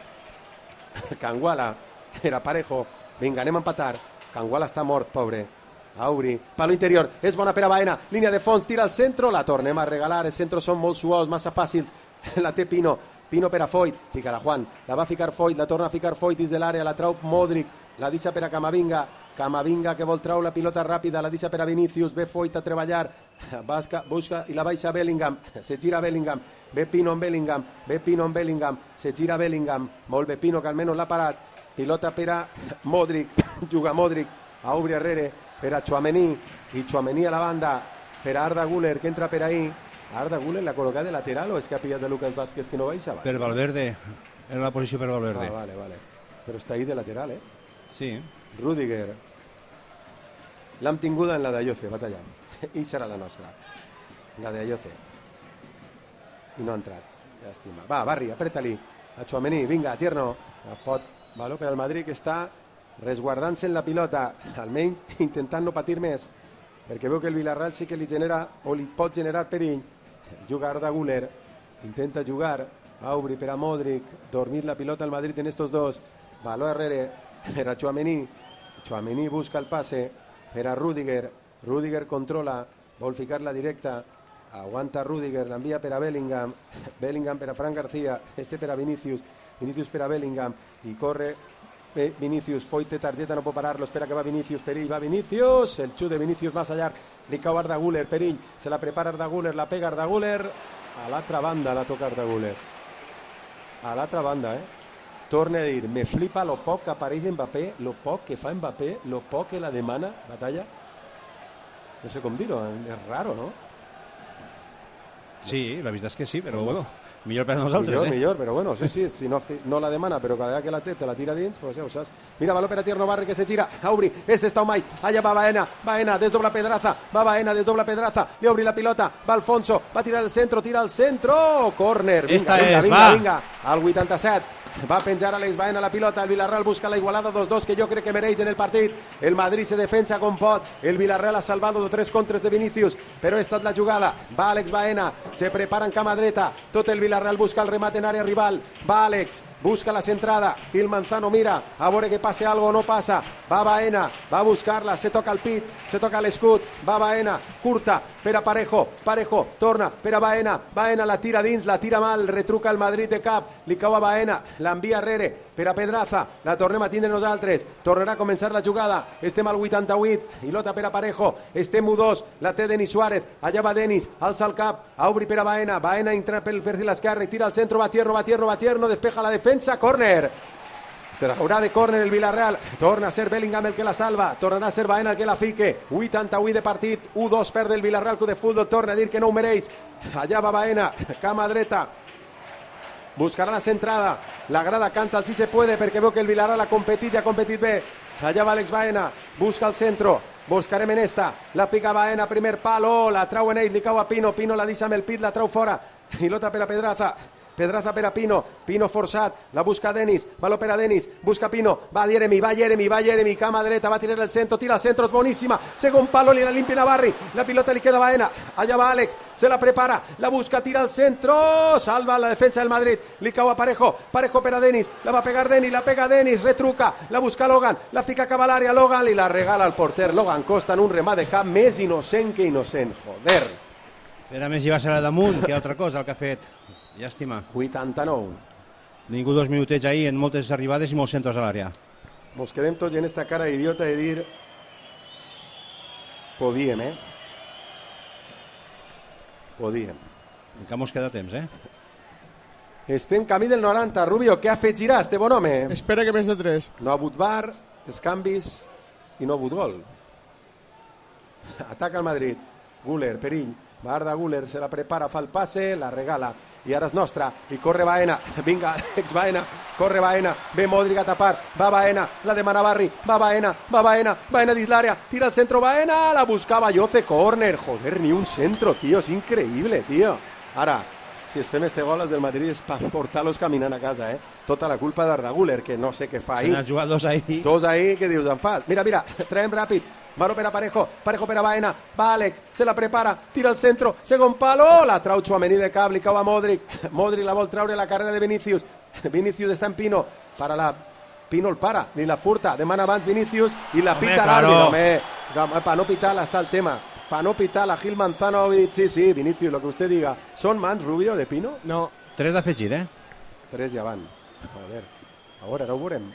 Canguala, era Parejo, vinga, anem a empatar, Canguala està mort, pobre. Auri, palo interior, és bona per a Baena, línia de fons, tira al centre, la tornem a regalar, els centres són molt suaus, massa fàcils, la té Pino, Pino per a Foyt, fica-la Juan, la va ficar Foyt, la torna a ficar Foyt dins de l'àrea, la trau Modric, la deixa per a Camavinga, Camavinga que vol trau la pilota ràpida, la deixa per a Vinicius, ve Foyt a treballar, busca, busca i la baixa Bellingham, se gira Bellingham, ve Pino en Bellingham, ve Pino en Bellingham, se gira Bellingham, molt bé Pino que almenys l'ha parat, pilota per a Modric, juga Modric, a obrir arrere, per a Tchouaméni, i Tchouaméni a la banda, per a Arda Güler, que entra per ahí. Arda Güler l'ha col·locat de lateral o és que ha pillat de Lucas Vázquez que no baixa? Per Valverde, era la posició per Valverde. Ah, vale, vale. Però està ahí de lateral, eh? Sí. Rüdiger. L'hem tinguda en la de Ayoce, Batalla. I serà la nostra. La de Ayoce. I no ha entrat. Llàstima. Va, Barri, apreta-li. A Tchouaméni, vinga, Tierno. Pot, valor per al Madrid que està resguardant-se en la pilota, almenys intentant no patir més, perquè veu que el Villarreal sí que li genera o li pot generar perill. Juga Arda Güler, intenta jugar, Aubry per a Modric, dormir la pilota al Madrid en estos dos, valor arrere per a Tchouaméni, Tchouaméni busca el passe per a Rüdiger, Rüdiger controla, vol ficar-la directa, aguanta Rüdiger, l'envia per a Bellingham, Bellingham per a Fran García, este per a Vinicius, Vinicius per a Bellingham, i corre Bé, Vinicius, Foyt té targeta, no pot parar-lo, espera que va Vinicius, perill, va Vinicius, el xut de Vinicius massa llarg, li cau Arda Güler, perill, se la prepara Arda Güler, la pega Arda Güler, a l'altra banda la toca Arda Güler, a l'altra banda, eh? Torna a dir, me flipa lo poc que apareix Mbappé, lo poc que fa Mbappé, lo poc que la demana, Batalla, no sé com dir-ho, és raro, no? Sí, la veritat és que sí, però bueno, millor per a nosaltres, millor, eh? Millor, però bueno, sí, sí, si no, no la demana, però cada vegada que la té, te la tira dins, pues ja ho saps. Mira, valor per a Tierno, Barri que se gira, Aubry, ese està Omay, allà va Baena, Baena, desdobla Pedraza, va Baena, desdobla Pedraza, li obri la pilota, va Alfonso, va tirar al centro, tira al centro, córner, vinga, Esta vinga, és, vinga, va. vinga, al vuitanta-set, va penjar Alex Baena la pilota, el Villarreal busca la igualada dos dos que jo crec que mereix en el partit, el Madrid se defensa com pot, el Villarreal ha salvado de tres contres de Vinicius, però ha estat la jugada, va Alex Baena, se prepara en cama dreta, tot el Villarreal busca el remate en àrea rival, va Alex, busca la centrada, Gil Manzano mira, a veure que passe algo o no passa, va Baena, va a buscar-la, se toca el pit, se toca l'escut, va Baena, curta, per a Parejo, Parejo, torna, per a Baena, Baena la tira dins, la tira mal, retruca el Madrid de cap, li cau a Baena, l'envia arrere, per a Pedraza, la tornem a tindre nosaltres, tornarà a començar la jugada, estem al vuitanta-vuit, pilota per a Parejo, estem u dos, la té Denis Suárez, allà va Denis, alça el cap, Aubry per a Baena, Baena entra pel perfil esquerre, tira al centre, va Tierno, va Tierno, va Tierno, despeja la defensa, córner, traurà de córner el Villarreal, torna a ser Bellingham el que la salva, tornarà a ser Baena el que la fique, vuitanta-vuit de partit, u dos perd el Villarreal Club de Futbol, torna a dir que no ho mereix, allà va Baena, cama dreta, buscarà la centrada, la grada canta el si se puede perquè veu que el Villarreal ha competit i ha competit bé, allà va Alex Baena, busca el centro, buscarem en esta, la pica Baena, primer palo, la trau en ell, li cau a Pino, Pino la deixa amb el pit, la trau fora, pilota per a Pedraza, Pedraza per a Pino, Pino forçat, la busca Denis, valor per a Denis, busca Pino, va Jeremy, va Jeremy, va Jeremy, cama dreta, va a tirar el centro, tira el centro, es boníssima, segon palo, li la limpia Navarri, la pilota li queda a Baena, allà va Àlex, se la prepara, la busca, tira al centro, salva la defensa del Madrid, li cau a Parejo, Parejo per a Denis, la va a pegar Denis, la pega Denis, retruca, la busca Logan, la fica cap a l'àrea, Logan, li la regala al porter, Logan Costa en un remat de cap més innocent que innocent, joder. Era més llevar-se la damunt que altra cosa el que ha fet. Llàstima. vuitanta-nou. Ningú dos minutets ahir en moltes arribades i molts centres a l'àrea. Mos quedem tots en esta cara idiota de dir Podíem, eh? Podíem. Encara mos queda temps, eh? Estem camí del noranta. Rubio, què ha fet girar este bon home? Espera que més de tres. No ha hagut bar, els canvis i no ha hagut gol. Ataca el Madrid. Güler, perill. Va Arda Güler, se la prepara, fa el passe, la regala. I ara és nostra. I corre Baena. Vinga, ex Baena. Corre Baena. Ve Modric a tapar. Va Baena. La demana Barri. Va Baena. Va Baena. Baena dins l'àrea. Tira el centro Baena. La buscava Yoce. Corner. Joder, ni un centro, tío. És increïble, tío. Ara, si es fem este gol, els del Madrid és per portar-los caminant a casa, eh? Tota la culpa d'Arda Güler, que no sé què fa ahí. Se n'han jugat dos ahí. Dos ahí, què dius, en fa? Mira, mira, traiem ràpid. Mano per a Parejo, Parejo per a Baena, va Àlex, se la prepara, tira al centro, segon palo, la trau Tchouaméni de cap, li cau a Modric, Modric la vol treure la carrera de Vinícius, Vinícius està en Pino, para la... Pino el para, li la furta, demana abans Vinícius i la pita l'àrbitre, home, pa no pitar està el tema, pa no pitar la Gil Manzano, sí, sí, Vinícius, lo que usted diga, ¿son mans Rubio de Pino? No. Tres d'afegit, eh? Tres ja van, joder, ara, ara ho veurem.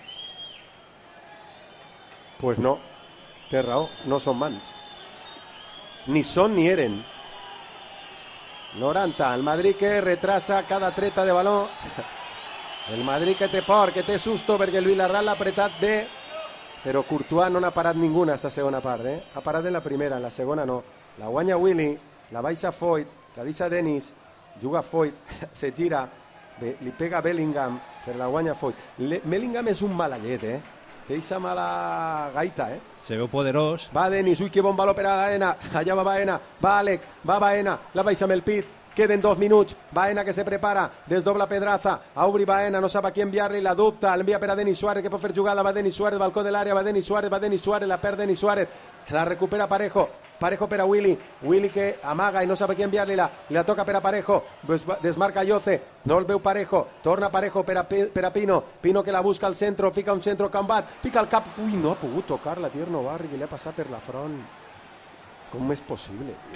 Pues no. Té raó, no són mans. Ni són ni eren. noranta, el Madrid que retrasa cada treta de baló. El Madrid que té por, que té susto perquè el Villarreal l'ha apretat bé, però Courtois no n'ha parat ninguna esta segona part, eh? Ha parat en la primera, en la segona no. La guanya Willy, la baixa Foyt, la deixa Dennis, juga Foyt, se gira, li pega Bellingham, però la guanya Foyt. Bellingham és un malallet, eh? Té eixa mala gaita, eh? Se veu poderós. Va Denis, ui, que bon valor per a Baena. Allà va Baena, va Àlex, va Baena, la baixa amb el pit. Queden dos minuts, Baena que se prepara, desdobla Pedraza, a obrir Baena, no sap a qui enviar-li, la dubta, l'envia per a Denis Suárez, que pot fer jugada, va Denis Suárez, balcó de l'àrea, va Denis Suárez, va Denis Suárez, la perd Denis Suárez, la recupera Parejo, Parejo per a Willy, Willy que amaga i no sap a qui enviar-li, la, la toca per a Parejo, desmarca Yoce, no el veu Parejo, torna Parejo per a, per a Pino, Pino que la busca al centro, fica un centro combat, fica el cap, ui, no ha pogut tocar-la, Tierno Barri, que li ha passat per la front. Com és possible, tio?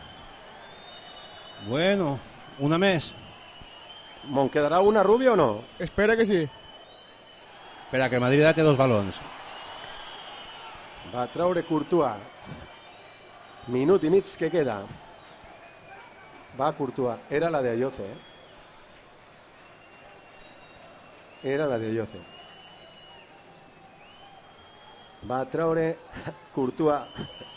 Bueno, una més. ¿Mon quedarà una, Rubio, o no? Espera que sí. Espera, que el Madrid té dos balons. Va treure Courtois. Minut i mig que queda. Va Courtois. Era la de Ayoce, eh? Era la de Ayoce. Va treure Courtois.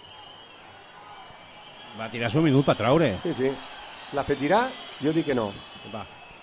Va tirar-se un minut per treure. Sí, sí. La fet girar? Jo dic que no. Va.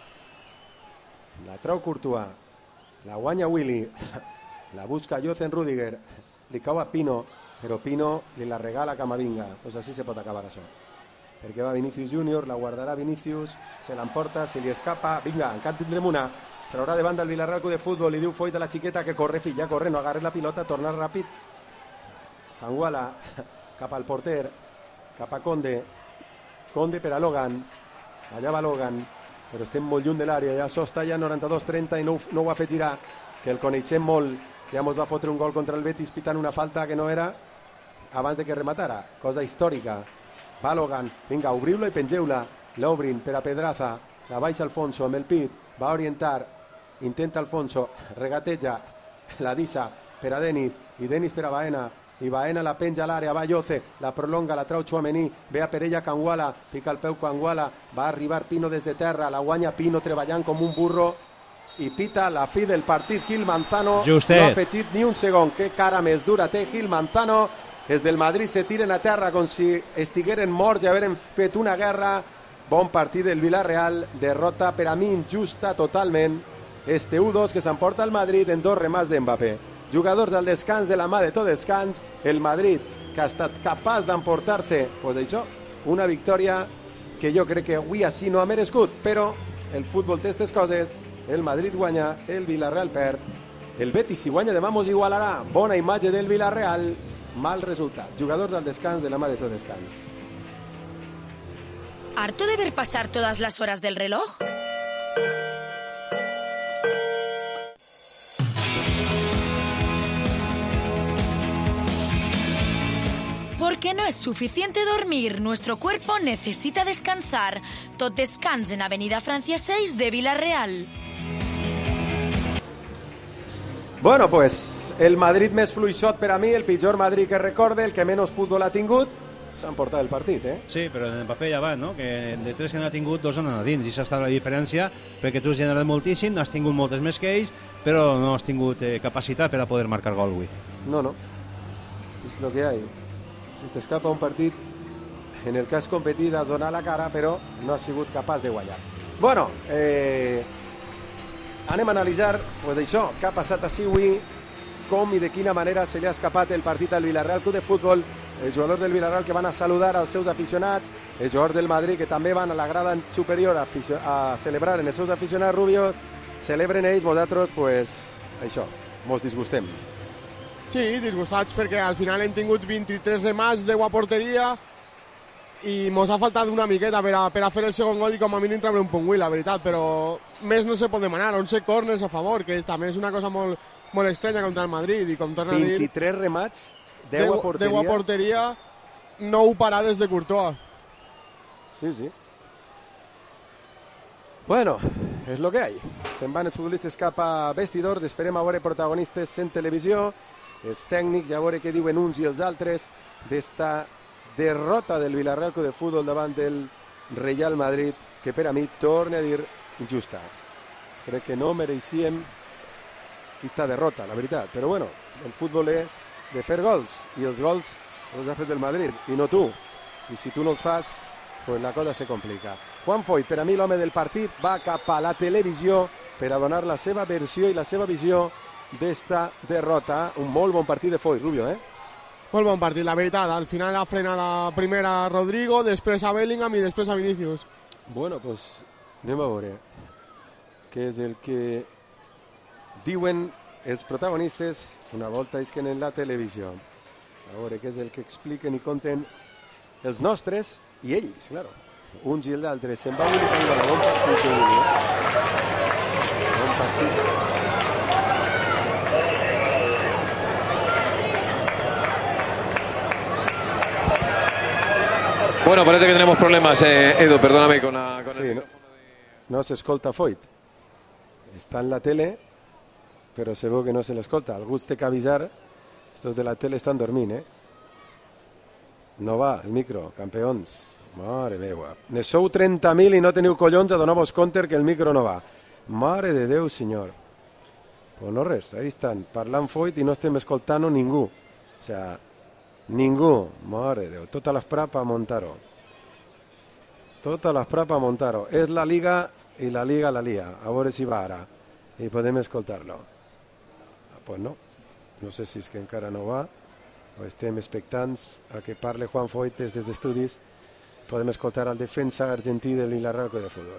La trau Courtois. La guanya Willy. La busca Jochen Rudiger. Li cau a Pino, però Pino li la regala a Camavinga. Pues així se pot acabar això. Perquè va Vinicius Júnior, la guardarà Vinicius, se l'emporta, se li escapa. Vinga, encara tindrem una. Traurà de banda el Villarreal Club de Futbol. Li diu Foyt a la xiqueta que corre, filla, corre, no agarres la pilota, torna ràpid. Canguala cap al porter, cap a Conde. Conde per a Logan, allà va Logan, però estem molt lluny de l'àrea, ja s'està ja noranta-dos trenta i no, no ho ha fet girar, que el coneixem molt, ja mos va fotre un gol contra el Betis pitant una falta que no era abans de que rematara, cosa històrica. Va Logan, vinga, obriu-la i pengeu-la, l'obrin per a Pedraza, la baixa Alfonso amb el pit, va orientar, intenta Alfonso, regateja, la deixa per a Denis, i Denis per a Baena, i Baena la penja a l'àrea, va Yoce, la prolonga, la trau Tchouaméni, ve a per ella Canguala, fica el peu Canguala, va arribar Pino des de terra, la guanya Pino treballant com un burro i pita la fi del partit Gil Manzano. Justet. No ha afegit ni un segon, que cara més dura té Gil Manzano, des del Madrid se tiren a terra com si estigueren morts i haveren fet una guerra. Bon partit del Villarreal, derrota per a mi injusta totalment, este u dos que s'emporta el Madrid en dos remats d'Mbappé. Jugadors del descans, de la mà de tot descans, el Madrid que ha estat capaç d'emportar-se, pues això, una victòria que jo crec que avui així no ha merescut, però el futbol té aquestes coses, el Madrid guanya, el Villarreal perd, el Betis si guanya demà mos igualarà, bona imatge del Villarreal, mal resultat, jugadors del descans, de la mà de tot descans. ¿Harto de ver pasar todas las horas del reloj? Porque no es suficiente dormir, nuestro cuerpo necesita descansar. Tot Descans en Avenida Francia seis de Villarreal. Bueno, pues el Madrid més fluixot per a mi, el pitjor Madrid que recorde, el que menys futbol ha tingut, s'han portat el partit, eh? Sí, però en el paper ja va, no? Que de tres que n'ha tingut, dos han anat dins, i s'ha estat la diferència, perquè tu has generat moltíssim, has tingut moltes més que ells, però no has tingut eh, capacitat per a poder marcar gol avui. No, no. És lo que hay. Si t'escapa un partit en el que has competit, has donat la cara, però no has sigut capaç de guanyar. Bueno, eh, anem a analitzar, pues això, què ha passat així avui, com i de quina manera se li ha escapat el partit al Villarreal Club de Futbol, els jugadors del Villarreal que van a saludar als seus aficionats, els jugadors del Madrid que també van a la grada superior a, a celebrar en els seus aficionats rubios, celebren ells, nosaltres, pues, això, mos disgustem. Sí, disgustats perquè al final hem tingut vint-i-tres remats, deu a porteria i mos ha faltat una miqueta per a, per a fer el segon gol i com a mínim treure un punt avui, la veritat, però més no se pot demanar, onze corners a favor, que també és una cosa molt, molt estranya contra el Madrid i com torna a dir... vint-i-tres remats, deu a porteria. deu a porteria, nou parades de Courtois. Sí, sí. Bueno, és lo que hay. Se'n van els futbolistes cap a vestidors, esperem a veure protagonistes en televisió, els tècnics, a veure què diuen uns i els altres d'esta derrota del Villarreal Club de Futbol davant del Real Madrid, que per a mi, torne a dir, injusta. Crec que no mereixíem aquesta derrota, la veritat. Però bueno, el futbol és de fer gols, i els gols els ha fet el Madrid, i no tu. I si tu no els fas, pues la cosa se complica. Juan Foyth, per a mi l'home del partit, va cap a la televisió per a donar la seva versió i la seva visió d'esta derrota. Un molt bon partit de Foyth, Rubio, eh? Molt bon partit, la veritat. Al final ha frenat a primera a Rodrigo, després a Bellingham i després a Vinicius. Bueno, pues anem a veure què és el que diuen els protagonistes una volta isquen en la televisió. A veure què és el que expliquen i conten els nostres i ells, claro. Uns i els altres. Se'n va unificant la bon partit. Bon partit. Bueno, parece que tenemos problemas, eh, Edu, perdóname con, la, con sí, el no, no se escolta Foyth. Està en la tele, però se veu que no se l'escolta. Algú té que avisar. Estos de la tele estan dormint, eh? No va, el micro, campions. Mare meva. Ne sou trenta mil i no teniu collons a donar-vos compte que el micro no va. Mare de Déu, senyor. Pues no res, ahí estan, parlant Foyth i no estem escoltant ningú. O sea, ningú. Mare de Déu, tota l'esprà per Montaro. Tota l'esprà per Montaro. És la Liga i la Liga la lia. A veure si va ara. I podem escoltar-lo. Pues no. No sé si és que encara no va. O estem expectants a que parle Juan Foyth des dels estudis. Podem escoltar al defensa argentí del Villarreal Club de Futbol.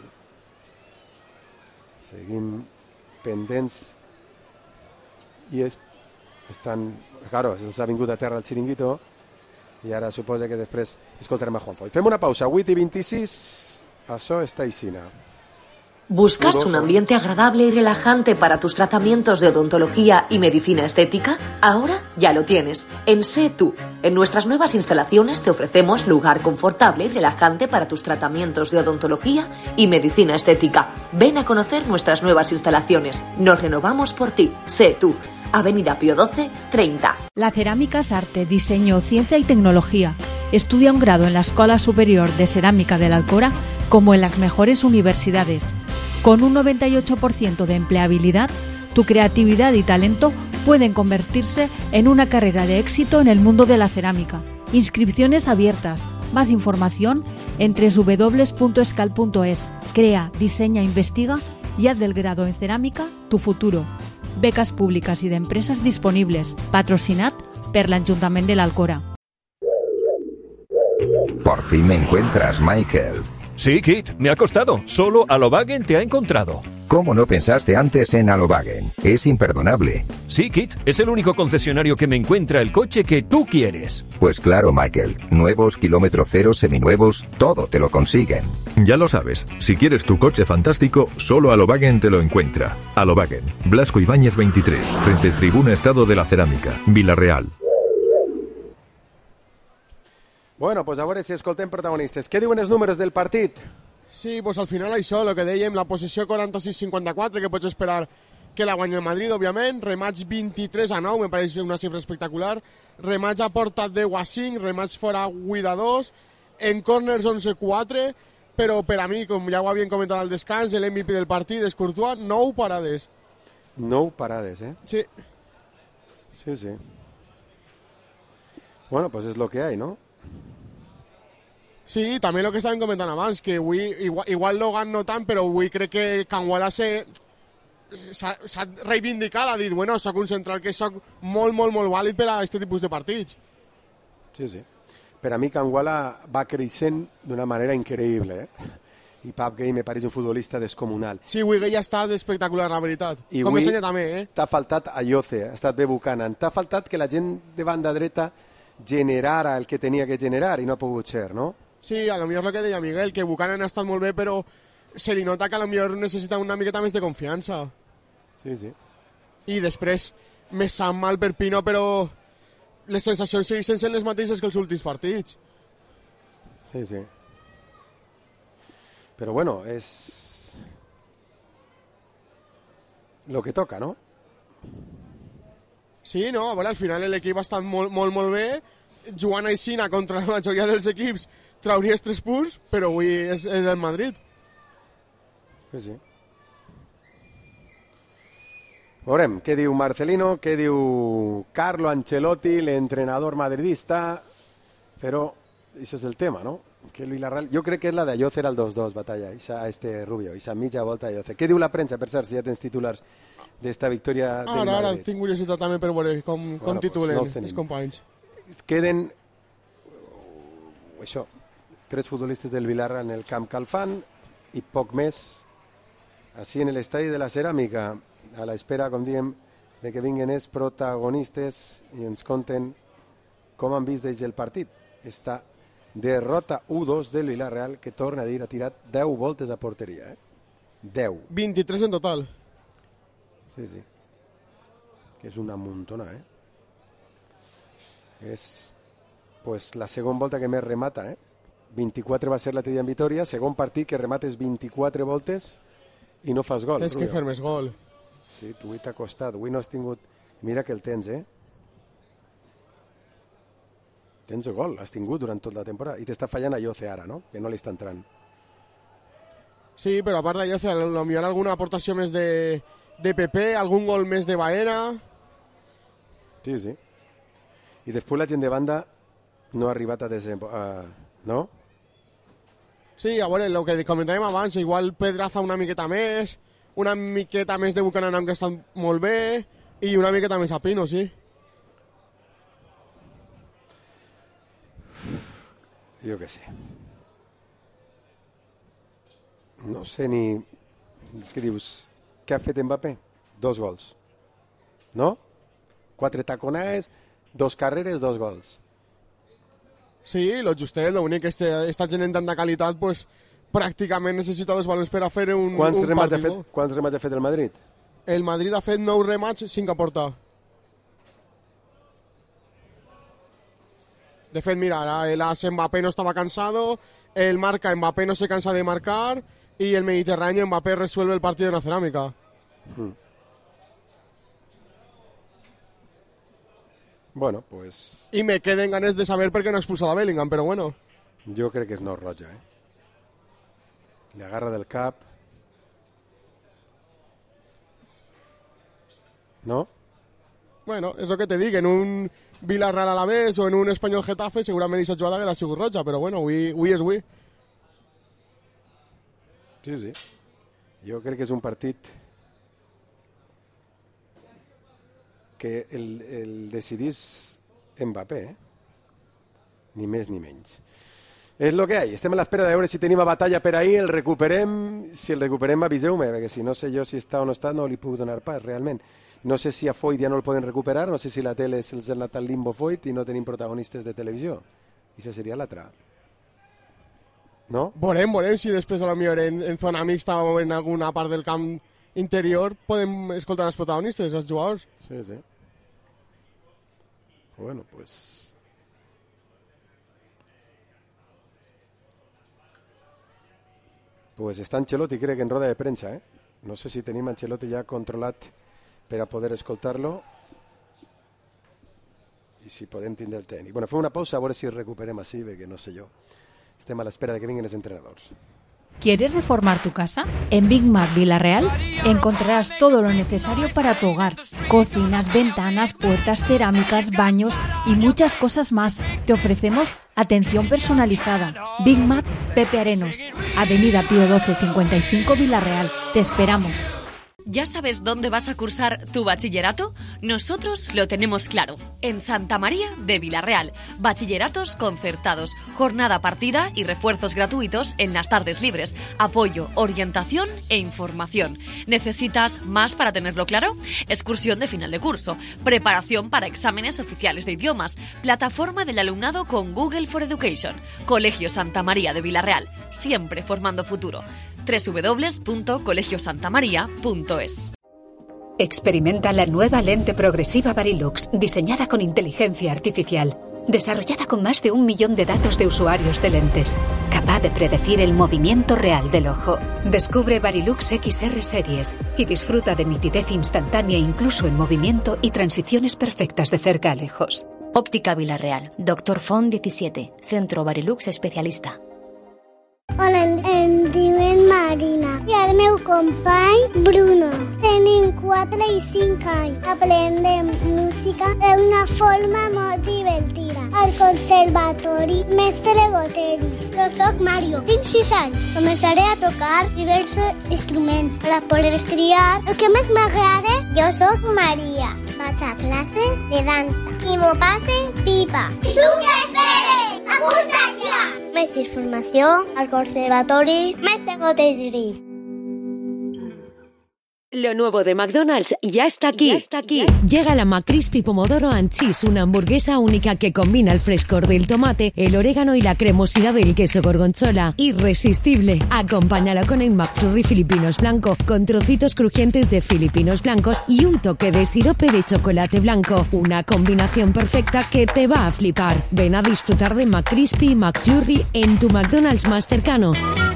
Seguim pendents i és, estan, claro, ens ha vingut a terra el xiringuito i ara suposa que després escoltarem a Juan Foyth. Fem una pausa, vuit i vint-i-sis, això està aixina. ¿Buscas un ambiente agradable y relajante para tus tratamientos de odontología y medicina estética? Ahora ya lo tienes. En Sé Tú. En nuestras nuevas instalaciones te ofrecemos lugar confortable y relajante para tus tratamientos de odontología y medicina estética. Ven a conocer nuestras nuevas instalaciones. Nos renovamos por ti. Sé Tú. Avenida Pío doce, treinta. La cerámica es arte, diseño, ciencia y tecnología. Estudia un grado en la Escuela Superior de Cerámica de la Alcora como en las mejores universidades. Con un noventa y ocho por ciento de empleabilidad, tu creatividad y talento pueden convertirse en una carrera de éxito en el mundo de la cerámica. Inscripciones abiertas. Más información en doble u doble u doble u punto escal punto es. Crea, diseña, investiga y haz del grado en cerámica tu futuro. Becas públicas y de empresas disponibles. Patrocinat per l'Ajuntament de l'Alcora. Por fin me encuentras, Michael. Sí, Kit, me ha costado. Solo Alobagen te ha encontrado. ¿Cómo no pensaste antes en Alobagen? Es imperdonable. Sí, Kit, es el único concesionario que me encuentra el coche que tú quieres. Pues claro, Michael. Nuevos, kilómetro cero, seminuevos, todo te lo consiguen. Ya lo sabes, si quieres tu coche fantástico, solo Alobagen te lo encuentra. Alobagen, Blasco Ibáñez veintitrés, frente Tribuna Estado de la Cerámica, Villarreal. Bueno, pues a veure si escoltem protagonistes. Què diuen els números del partit? Sí, pues al final això, el que dèiem, la possessió quaranta-sis cinquanta-quatre, que pots esperar que la guanya el Madrid, òbviament, remats vint-i-tres a nou, me pareix una xifra espectacular, remats a porta deu a cinc, remats fora vuit a dos, en corners onze a quatre, però per a mi, com ja ho havien comentat al descans, l'M V P del partit és Courtois, nou parades. Nou parades, eh? Sí. Sí, sí. Bueno, pues es lo que hay, ¿no? Sí, també el que estàvem comentant abans, que avui, igual, igual Logan no tant, però avui crec que Kangwala s'ha reivindicat, ha dit, bueno, soc un central que soc molt, molt, molt vàlid per a aquest tipus de partits. Sí, sí. Per a mi Kangwala va creixent d'una manera increïble, eh? I Pap Gay me pareix un futbolista descomunal. Sí, avui Gay ha estat espectacular, la veritat. I com avui ensenya també, eh? T'ha faltat Ayoce, ha estat bé Buchanan. T'ha faltat que la gent de banda dreta generara el que tenia que generar i no ha pogut ser, no? Sí, a lo millor és el que deia Miguel, que Buchanan ha estat molt bé, però se li nota que a lo millor necessita una miqueta més de confiança. Sí, sí. I després, me sap mal per Pino, però les sensacions segueixen sent les mateixes que els últims partits. Sí, sí. Però bueno, és lo que toca, no? Sí, no, a veure, al final l'equip ha estat molt, molt, molt bé, jugant aixina contra la majoria dels equips trauries tres punts, però avui és, és el Madrid. Sí, sí. Veurem què diu Marcelino, què diu Carlo Ancelotti, l'entrenador madridista, però això és el tema, no? Que el Villarreal, jo crec que és la d'Ayoce era el dos dos, batalla, ixa, este Rubio, ixa mitja volta Ayoce. Què diu la premsa, per cert, si ja tens titulars d'esta victòria del Madrid? Ara, ara, tinc curiositat també per veure com, com bueno, titulen pues no els companys. Queden això, tres futbolistes del Villarreal en el camp calfant i poc més així en l'estadi de la Ceràmica, a l'espera, com diem, de que vinguin els protagonistes i ens conten com han vist des del partit. Esta derrota u dos del Villarreal, que torna a dir ha tirat deu voltes a porteria. Eh? deu. vint-i-tres en total. Sí, sí. Que és una muntona, eh? És pues, la segona volta que més remata, eh? vint-i-quatre va ser la teva en Vitoria, segon partit que remates vint-i-quatre voltes i no fas gol. Tens que fer més gol. Sí, tu avui t'ha costat, avui no has tingut... Mira que el tens, eh? Tens el gol, has tingut durant tota la temporada. I t'està fallant Ayoce ara, no? Que no li està entrant. Sí, però a part d'Ayoce, potser alguna aportació més de, de P P, algun gol més de Baena... Sí, sí. I després la gent de banda no ha arribat a desenvolupar... Uh, no? Sí, a veure, el que comentàvem abans, igual Pedraza una miqueta més, una miqueta més de Buchanan que estan molt bé, i una miqueta més a Pino, sí. Jo què sé. No sé ni... És que dius, què ha fet Mbappé? Dos gols. No? Quatre taconades, dos carreres, dos gols. Sí, lo justet, l'únic que este, està gent en tanta qualitat, pues, pràcticament necessita dos balons per a fer un, quants un remats partit. Ha fet, quants remats ha fet el Madrid? El Madrid ha fet nou remats, cinc a porta. De fet, mira, el Mbappé no estaba cansado, el marca Mbappé no se cansa de marcar y el Mediterráneo Mbappé resuelve el partido en la Cerámica. Hmm. Bueno, pues... Y me queden ganes de saber por qué no ha expulsado a Bellingham, pero bueno. Jo crec que és no roja, eh? Le agarra del cap. ¿No? Bueno, és el que te dic, en un Villarreal Alavés o en un Espanyol Getafe segurament aquesta jugada hauria sigut roja, però bueno, avui, avui és avui. Sí, sí. Jo crec que és un partit que el, el decidís Mbappé, eh? Ni més ni menys. És el que hi ha. Estem a l'espera de veure si tenim a batalla per ahir, el recuperem, si el recuperem aviseu-me, perquè si no sé jo si està o no està no li puc donar pas, realment. No sé si a Foyt ja no el poden recuperar, no sé si la tele se'ls ha anat al limbo Foyt i no tenim protagonistes de televisió. I això seria l'altra. No? Volem, volem, si després a la millor en, en zona mixta o en alguna part del camp interior podem escoltar els protagonistes, els jugadors. Sí, sí. Bueno, pues... Pues està Ancelotti, crec, en roda de premsa, eh? No sé si tenim Ancelotti ja controlat per a poder escoltar-lo i si podem tindre el tècnic. Bueno, fem una pausa a veure si recuperem així, perquè no sé jo. Estem a l'espera de que vinguin els entrenadors. ¿Quieres reformar tu casa? En Big Mac Villarreal encontrarás todo lo necesario para tu hogar. Cocinas, ventanas, puertas, cerámicas, baños y muchas cosas más. Te ofrecemos atención personalizada. Big Mac Pepe Arenos, Avenida Pío doce cincuenta y cinco Villarreal. Te esperamos. ¿Ya sabes dónde vas a cursar tu bachillerato? Nosotros lo tenemos claro. En Santa María de Villarreal. Bachilleratos concertados, jornada partida y refuerzos gratuitos en las tardes libres. Apoyo, orientación e información. ¿Necesitas más para tenerlo claro? Excursión de final de curso. Preparación para exámenes oficiales de idiomas. Plataforma del alumnado con Google for Education. Colegio Santa María de Villarreal. Siempre formando futuro. doble u doble u doble u punto colegio santa maría punto es. Experimenta la nueva lente progresiva Varilux, diseñada con inteligencia artificial, desarrollada con más de un millón de datos de usuarios de lentes, capaz de predecir el movimiento real del ojo. Descubre Varilux X R Series y disfruta de nitidez instantánea incluso en movimiento y transiciones perfectas de cerca a lejos. Óptica Villarreal, Doctor Font diecisiete, Centro Varilux Especialista. Hola, em diuen Marina i el meu company Bruno. Tenim quatre i cinc anys. Aprendem música d'una forma molt divertida. Al conservatori Mestre Goteris. Jo soc Mario, tinc sis anys. Començaré a tocar diversos instruments per a poder triar el que més m'agrada. Jo soc Maria. Vaig a classes de dansa i m'ho passe pipa. I tu què esperes? Apunta't ja! Més informació al Conservatori Mestre Goteris. Lo nuevo de McDonald's ya está aquí. Ya está aquí. Llega la McCrispy Pomodoro and Cheese, una hamburguesa única que combina el frescor del tomate, el orégano y la cremosidad del queso gorgonzola. Irresistible. Acompáñala con el McFlurry Filipinos Blanco, con trocitos crujientes de filipinos blancos y un toque de sirope de chocolate blanco. Una combinación perfecta que te va a flipar. Ven a disfrutar de McCrispy y McFlurry en tu McDonald's más cercano.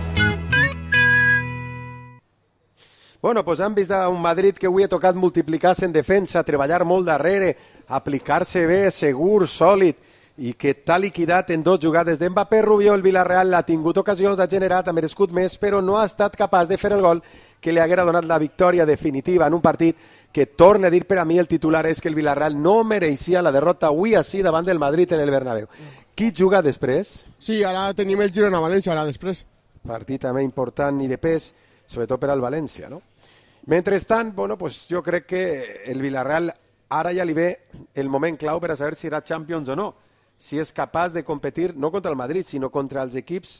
Bueno, doncs han vist un Madrid que avui ha tocat multiplicar-se en defensa, treballar molt darrere, aplicar-se bé, segur, sòlid, i que t'ha liquidat en dos jugades d'Mbappé. Rubio, el Villarreal l'ha tingut ocasions, ha generat, ha merescut més, però no ha estat capaç de fer el gol que li haguera donat la victòria definitiva en un partit que, torna a dir, per a mi el titular és que el Villarreal no mereixia la derrota avui així davant del Madrid en el Bernabéu. Qui juga després? Sí, ara tenim el Girona-València, ara després. Partit també important i de pes, sobretot per al València, no? Mentrestant, bueno, pues jo crec que el Villarreal ara ja li ve el moment clau per a saber si serà Champions o no, si és capaç de competir no contra el Madrid, sinó contra els equips.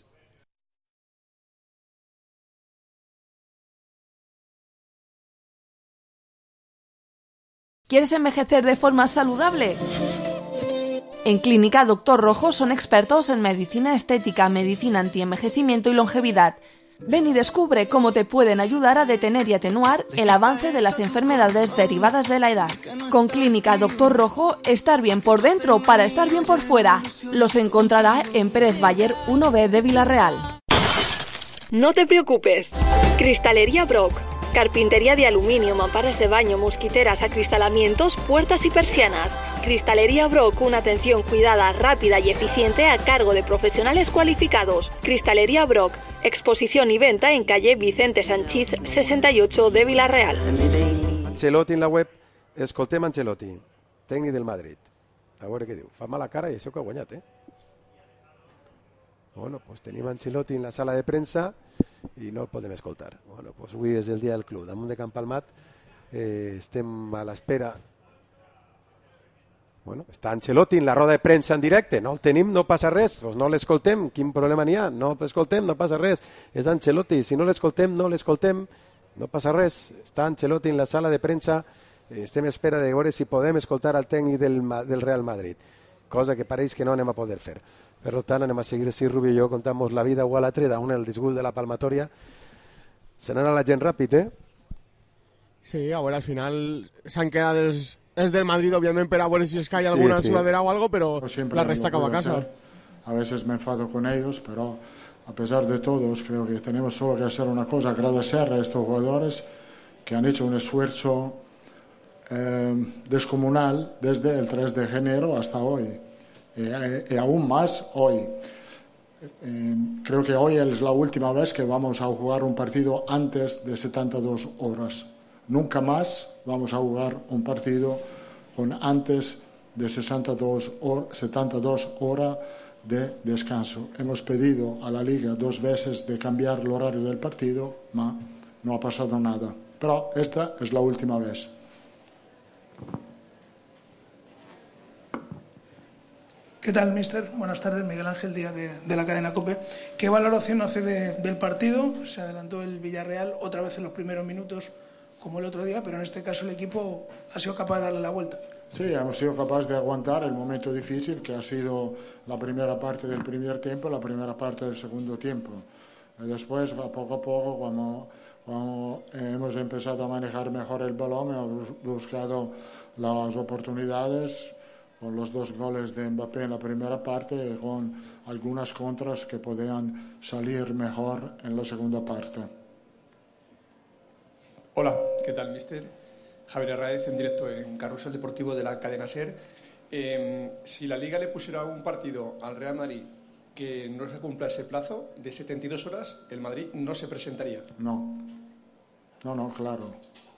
¿Quieres envejecer de forma saludable? En Clínica Doctor Rojo son expertos en medicina estética, medicina antienvejecimiento y longevidad. Ven y descubre cómo te pueden ayudar a detener y atenuar el avance de las enfermedades derivadas de la edad. Con Clínica Doctor Rojo, estar bien por dentro para estar bien por fuera. Los encontrará en Pérez Bayer uno B de Villarreal. No te preocupes. Cristalería Brock. Carpintería de aluminio, mamparas de baño, mosquiteras, acristalamientos, puertas y persianas. Cristalería Brock, una atención cuidada, rápida y eficiente a cargo de profesionales cualificados. Cristalería Brock, exposición y venta en calle Vicente Sanchís sesenta y ocho de Villarreal. Ancelotti en la web, escoltem Ancelotti, tècnic del Madrid. A veure què diu. Fa mala cara i això que ha guanyat, eh? Bueno, pues tenim Ancelotti en la sala de premsa i no el podem escoltar. Bueno, pues avui és el dia del club. Damunt de Camp Palmat eh, estem a l'espera. Bueno, està Ancelotti en la roda de premsa en directe. No el tenim, no passa res. Pues no l'escoltem. Quin problema n'hi ha? No l'escoltem, no passa res. És Ancelotti. Si no l'escoltem, no l'escoltem. No passa res. Està Ancelotti en la sala de premsa. Eh, estem a espera de veure si podem escoltar el tècnic del, del Real Madrid. Cosa que pareix que no anem a poder fer. Per tant, anem a seguir així, Rubio i jo, contamos la vida o a la treda, un el disgust de la palmatòria. Se n'anà la gent ràpid, eh? Sí, a veure, al final s'han quedat els, els del Madrid, òbviament, per a veure si es cae sí, alguna sí. sudadera o algo, però la resta acaba a casa. Ser. A veces me enfado con ellos, pero a pesar de todos, creo que tenemos solo que hacer una cosa, agradecer a estos jugadores que han hecho un esfuerzo eh, descomunal desde el tres de enero hasta hoy, eh, y aún más hoy. Eh, creo que hoy es la última vez que vamos a jugar un partido antes de setenta y dos horas. Nunca más vamos a jugar un partido con antes de sesenta y dos or, setenta y dos horas de descanso. Hemos pedido a la Liga dos veces de cambiar el horario del partido, pero no ha pasado nada. Pero esta es la última vez. ¿Qué tal, mister? Buenas tardes, Miguel Ángel Díaz de, de la cadena COPE. ¿Qué valoración hace de, del partido? Se adelantó el Villarreal otra vez en los primeros minutos, como el otro día, pero en este caso el equipo ha sido capaz de darle la vuelta. Sí, hemos sido capaces de aguantar el momento difícil que ha sido la primera parte del primer tiempo, la primera parte del segundo tiempo. Y después, a poco a poco, cuando, cuando hemos empezado a manejar mejor el balón, hemos buscado las oportunidades, con los dos goles de Mbappé en la primera parte y con algunas contras que podían salir mejor en la segunda parte. Hola, ¿qué tal, mister? Javier Arraez, en directo en Carrusel Deportivo de la cadena SER. Eh, si la Liga le pusiera un partido al Real Madrid que no se cumpla ese plazo de setenta y dos horas, el Madrid no se presentaría. No, no, no, claro.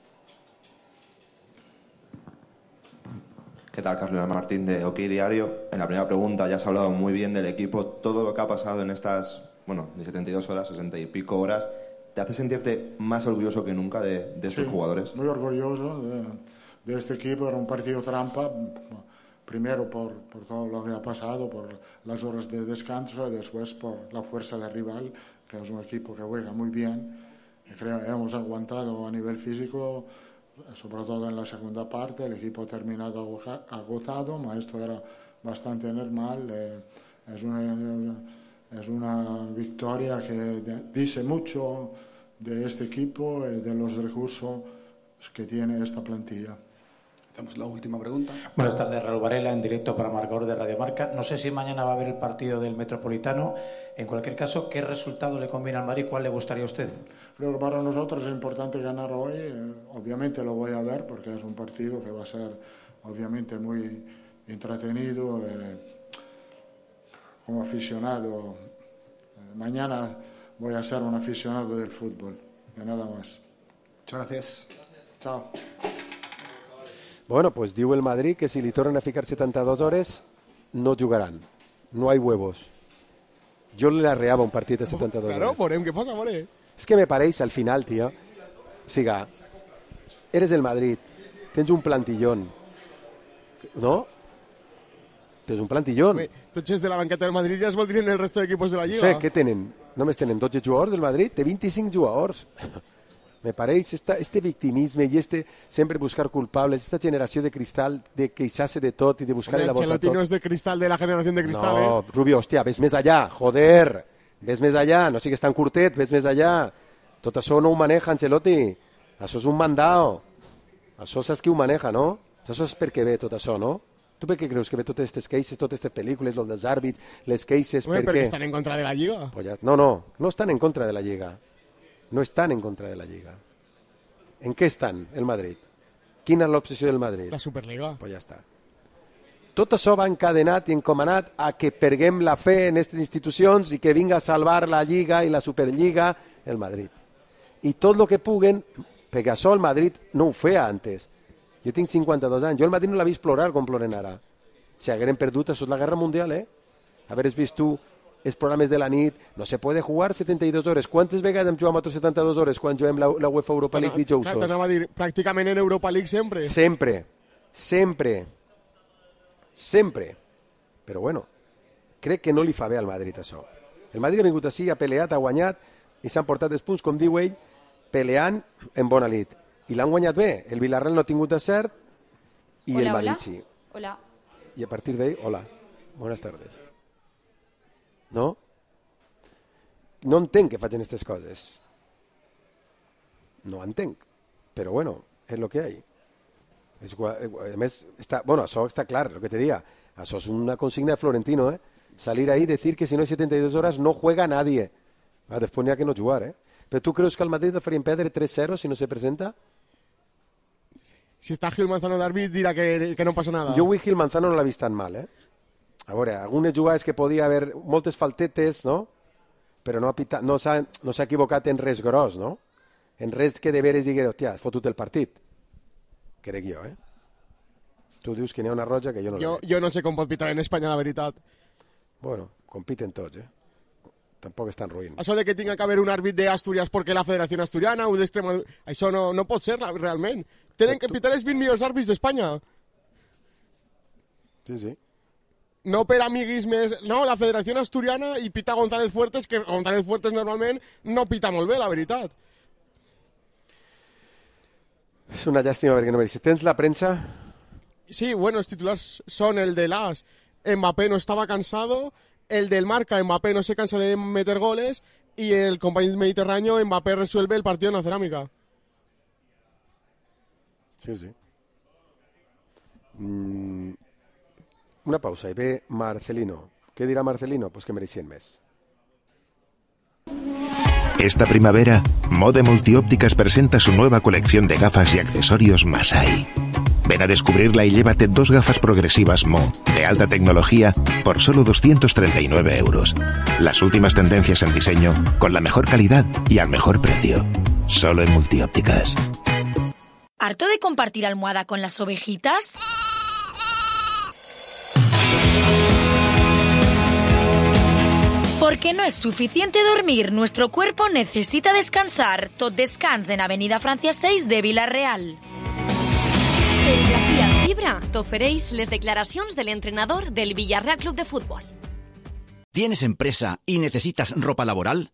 ¿Qué tal, Carlos Martín de OK Diario? En la primera pregunta ya has hablado muy bien del equipo, todo lo que ha pasado en estas, bueno, de setenta y dos horas, sesenta y pico horas, ¿te hace sentirte más orgulloso que nunca de, de estos sí, jugadores? Muy orgulloso de, de este equipo. Era un partido trampa, primero por, por todo lo que ha pasado, por las horas de descanso, y después por la fuerza del rival, que es un equipo que juega muy bien. Y creo que hemos aguantado a nivel físico, sobre todo en la segunda parte. El equipo ha terminado agotado, pero esto era bastante normal. Eh, es una, es una victoria que dice mucho de este equipo y de los recursos que tiene esta plantilla. Tenemos la última pregunta. Buenas tardes, Raúl Varela, en directo para Marcador de Radio Marca. No sé si mañana va a haber el partido del Metropolitano. En cualquier caso, ¿qué resultado le conviene al Madrid? ¿Cuál le gustaría a usted? Creo que para nosotros es importante ganar hoy. Eh, obviamente lo voy a ver porque es un partido que va a ser obviamente muy entretenido. Eh, como aficionado, eh, mañana voy a ser un aficionado del fútbol, y nada más. Muchas gracias. Chao. Bueno, pues diu el Madrid que si li tornen a ficar setanta-dues hores no jugaran. No hay huevos. Jo le arreava un partit de setanta-dues claro, hores. Claro, què passa, more? Es que me pareix al final, tío. Siga, eres el Madrid, tens un plantillón, ¿no? Tens un plantillón. Bé, tots els de la banqueta del Madrid ja es voldrien el resto d'equipos de la Lliga. No sé, què tenen? Només tenen dotze jugadors del Madrid? Té vint-i-cinc jugadors. Me pareix esta, este victimisme i este sempre buscar culpables, esta generació de cristal de queixar-se de tot i de buscar Hombre, la bota tot. Ancelotti no és de cristal, de la generació de cristal, no, eh? Rubio, hòstia, ves més allà, joder, ves més allà, no sigues tan curtet, ves més allà. Tot això no ho maneja Ancelotti, això és un mandao, això saps qui ho maneja, no? Això és perquè ve tot això, no? Tu per què creus que ve totes aquestes queixes, totes aquestes pel·lícules, els dels àrbits, les queixes, Hombre, per perquè què? estan en contra de la Lliga. Pues ya, no, no, no estan en contra de la Lliga. No estan en contra de la Lliga. ¿En què estan el Madrid? Quina és l'obsessió del Madrid? La Superliga. Pues ja està. Tot això va encadenat i encomanat a que perguem la fe en aquestes institucions i que vinga a salvar la Lliga i la Superliga el Madrid. I tot el que puguen, perquè això el Madrid no ho feia antes. Jo tinc cinquanta-dos anys, jo el Madrid no l'ha vist plorar com ploren ara. Si hagueren perdut, això és la guerra mundial, eh? Haveres vist tu els programes de la nit, no se puede jugar setanta-dues hores. Quantes vegades hem jugat nosaltres setanta-dues hores quan juguem la, la UEFA Europa League dijous? Clar, t'anava a dir, pràcticament en Europa League sempre. Sempre, sempre, sempre. Però bueno, crec que no li fa bé al Madrid això. El Madrid ha vingut així, ha peleat, ha guanyat i s'han portat els punts, com diu ell, peleant en bona lid. I l'han guanyat bé. El Villarreal no ha tingut acert i hola, el Madrid hola. sí. Hola. I a partir d'ahí, hola, buenas tardes. No? No entenc que facin aquestes coses. No entenc. Però bueno, és el que hi ha. És, a més, està, bueno, això està clar, el que te diga. Això és una consigna de Florentino, ¿eh? Salir ahí y decir que si no hay setenta y dos horas no juega nadie. Ah, después n'hi ha que no jugar, ¿eh? Però tu creus que el Madrid el farien perdre tres cero si no se presenta? si està Gil Manzano d'àrbit dirà que, que no passa nada. Jo avui Gil Manzano no l'ha vist tan mal, eh? A veure, algunes jugades que podia haver, moltes faltetes, no? Però no ha pita, no s'ha no s'ha equivocat en res gros, no? En res que de veres digui, hòstia, has fotut el partit. Crec jo, eh? Tu dius que n'hi ha una roja que jo no jo, la veig. jo no sé com pot pitar en Espanya, la veritat. Bueno, compiten tots, eh? Tampoc és tan ruïn. Això de que tinga que haver un àrbit d'Astúries perquè la Federació Asturiana o d'Extremadura... Això no, no pot ser, realment. Tenen que pitar els vint millors àrbits d'Espanya. Sí, sí. No per amiguismes... No, la Federació Asturiana i pita González Fuertes, que González Fuertes normalment no pita molt bé, la veritat. És una llàstima perquè no mereixes. Tens la premsa? Sí, bueno, els titulars són el de l'As. Mbappé no estava cansado, el del Marca, Mbappé no se cansa de meter goles, y el compañero mediterráneo, Mbappé resuelve el partido en la cerámica. Sí, sí. Mm, una pausa y ve Marcelino. ¿Qué dirá Marcelino? Pues que mereixien més. Esta primavera, Mode Multiópticas presenta su nueva colección de gafas y accesorios Masai. Ven a descubrirla y llévate dos gafas progresivas Mo, de alta tecnología, por solo doscientos treinta y nueve euros. Las últimas tendencias en diseño, con la mejor calidad y al mejor precio. Solo en Multiópticas. ¿Harto de compartir almohada con las ovejitas? Porque no es suficiente dormir, nuestro cuerpo necesita descansar. Tot descans en Avenida Francia seis de Vila-real. Serigrafías Libra t'ofereix les declaracions de l'entrenador del Villarreal Club de Fútbol. ¿Tienes empresa y necesitas ropa laboral?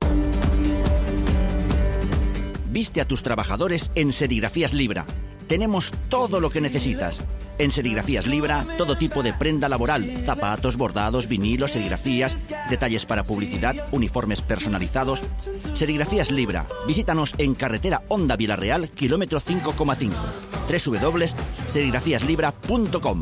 Viste a tus trabajadores en Serigrafías Libra. Tenemos todo lo que necesitas. En Serigrafías Libra, todo tipo de prenda laboral, zapatos, bordados, vinilos, serigrafías, detalles para publicidad, uniformes personalizados. Serigrafías Libra. Visítanos en carretera Honda Vila-real, kilómetro cinco coma cinco. doble u doble u doble u punto serigrafías libra punto com.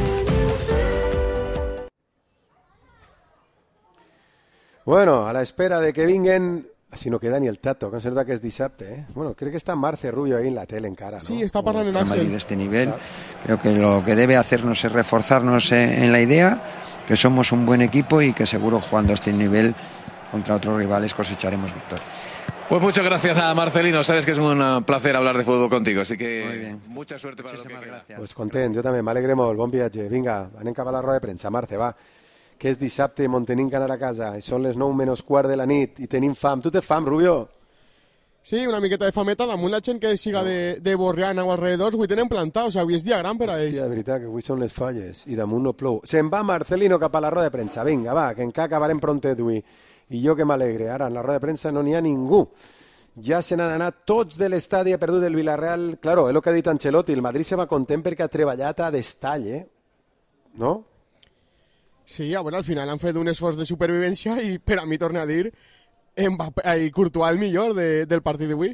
Bueno, a la espera de que vinguen... Así no queda ni el tato, que es verdad que es dissabte, ¿eh? Bueno, creo que está Marce Rubio ahí en la tele en cara, ¿no? Sí, está parlando en Axel. De este nivel, creo que lo que debe hacernos es reforzarnos en la idea, que somos un buen equipo y que seguro jugando a este nivel contra otros rivales cosecharemos victoria. Pues muchas gracias a Marcelino, sabes que es un placer hablar de fútbol contigo, así que mucha suerte para Muchísimas lo que gracias. Pues content, jo també, m'alegre molt, bon viatge. Vinga, anem cap a la roda de premsa. Marce, va, que és dissabte, mon tenim que anar a casa, i són les nou menys quart de la nit, i tenim fam. Tu tens fam, Rubio? Sí, una miqueta de fameta damunt la gent que siga de, de Borriana o alrededors, avui tenen plantat, o sigui, avui és dia gran per a ells. Hòstia, de veritat, que avui són les falles, i damunt no plou. Se'n va Marcelino cap a la roda de premsa. Vinga, va, que encara acabarem prontet avui. I jo que m'alegre, ara en la roda de premsa no n'hi ha ningú. Ja se n'han anat tots de l'estadi, ha perdut el Villarreal. Claro, és el que ha dit Ancelotti, el Madrid se va content perquè ha treballat a destall, eh? No? Sí, a veure, al final han fet un esforç de supervivència i per a mi, torna a dir, Mbappé, i Courtois el millor de, del partit d'avui.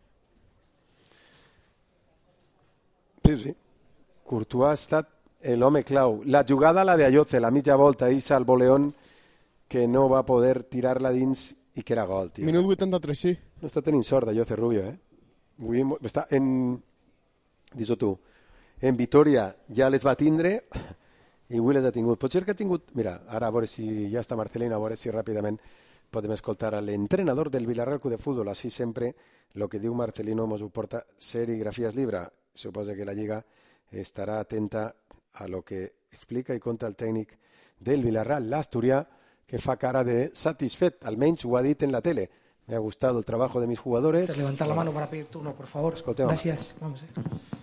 Sí, sí. Courtois ha estat l'home clau. La jugada, la de Ayoce, la mitja volta, i salvo León, que no va poder tirar-la dins i que era gol, tio. Minut vuitanta-tres, sí. No està tenint sort Ayoce Rubio, eh? Avui està en... Dis-ho tu. En Vitoria ja les va tindre i avui les ha tingut. Potser que ha tingut... Mira, ara a veure si ja està Marcelino, a veure si ràpidament podem escoltar a l'entrenador del Villarreal Club de Fútbol. Així sempre el que diu Marcelino mos ho porta Serigrafías Libra. Suposa que la Lliga estarà atenta a lo que explica i conta el tècnic del Villarreal, l'asturià, que fa cara de satisfet, almenys ho ha dit en la tele. Me ha gustado el trabajo de mis jugadores. Levantar la mano para pedir turno, por favor. Escolteu. Gracias. Vamos. Eh.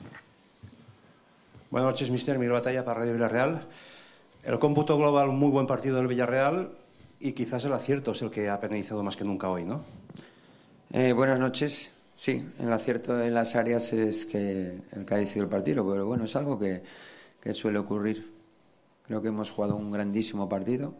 Buenas noches, mister. Miro Batalla para Radio Villarreal. El cómputo global, muy buen partido del Villarreal y quizás el acierto es el que ha penalizado más que nunca hoy, ¿no? Eh, buenas noches. Sí, el acierto en las áreas es que el que ha decidido el partido, pero bueno, es algo que, que suele ocurrir. Creo que hemos jugado un grandísimo partido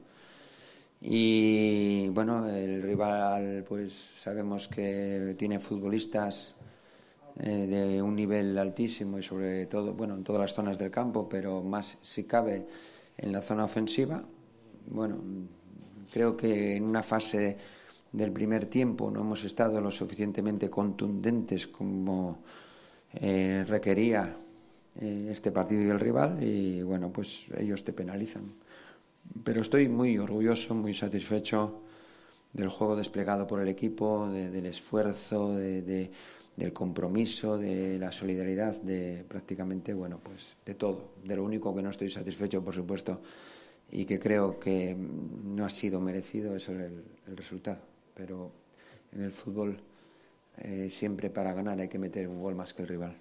y bueno, el rival pues sabemos que tiene futbolistas eh, de un nivel altísimo y sobre todo, bueno, en todas las zonas del campo, pero más si cabe en la zona ofensiva. Bueno, creo que en una fase del primer tiempo no hemos estado lo suficientemente contundentes como eh, requería eh, este partido y el rival, y bueno, pues ellos te penalizan. Pero estoy muy orgulloso, muy satisfecho del juego desplegado por el equipo, de, del esfuerzo, de, de, del compromiso, de la solidaridad, de prácticamente, bueno, pues de todo. De lo único que no estoy satisfecho, por supuesto, y que creo que no ha sido merecido, es el, el resultado. Pero en el fútbol eh, siempre para ganar hay que meter un gol más que el rival.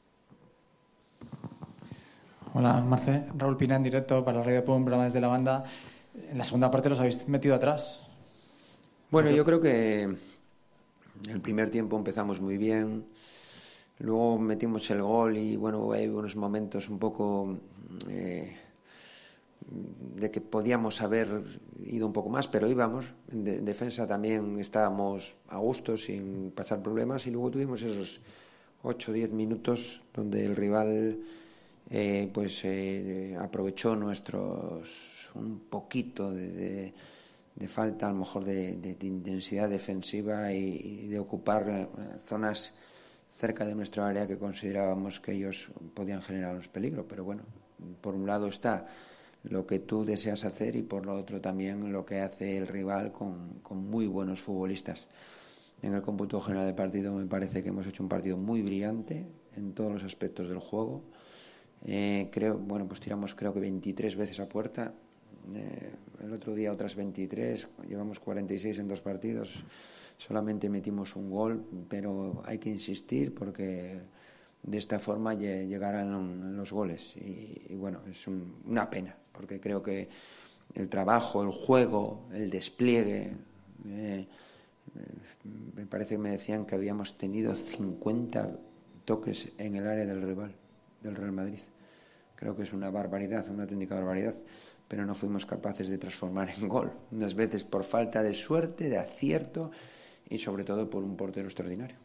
Hola, Marce. Raúl Pina en directo para Radio Pum, programa desde la banda. En la segunda parte los habéis metido atrás. Bueno, yo creo que el primer tiempo empezamos muy bien, luego metimos el gol y bueno, hay unos momentos un poco eh, de que podíamos haber ido un poco más, pero íbamos. En, de, en defensa también estábamos a gusto, sin pasar problemas, y luego tuvimos esos ocho o diez minutos donde el rival eh, pues eh, aprovechó nuestros un poquito de... de de falta a lo mejor de, de, de intensidad defensiva y, y de ocupar eh, zonas cerca de nuestra área que considerábamos que ellos podían generarnos peligro. Pero bueno, por un lado está lo que tú deseas hacer y por lo otro también lo que hace el rival con, con muy buenos futbolistas. En el cómputo general del partido me parece que hemos hecho un partido muy brillante en todos los aspectos del juego. Eh, creo, bueno, pues tiramos creo que veintitrés veces a puerta. Eh, el otro día otras veintitrés, llevamos cuarenta y seis en dos partidos, solamente metimos un gol, pero hay que insistir porque de esta forma llegarán los goles y, y bueno, es un, una pena, porque creo que el trabajo, el juego, el despliegue, eh, me parece que me decían que habíamos tenido cincuenta toques en el área del rival, del Real Madrid. Creo que es una barbaridad, una auténtica barbaridad, pero no fuimos capaces de transformar en gol. Unas veces por falta de suerte, de acierto y sobre todo por un portero extraordinario.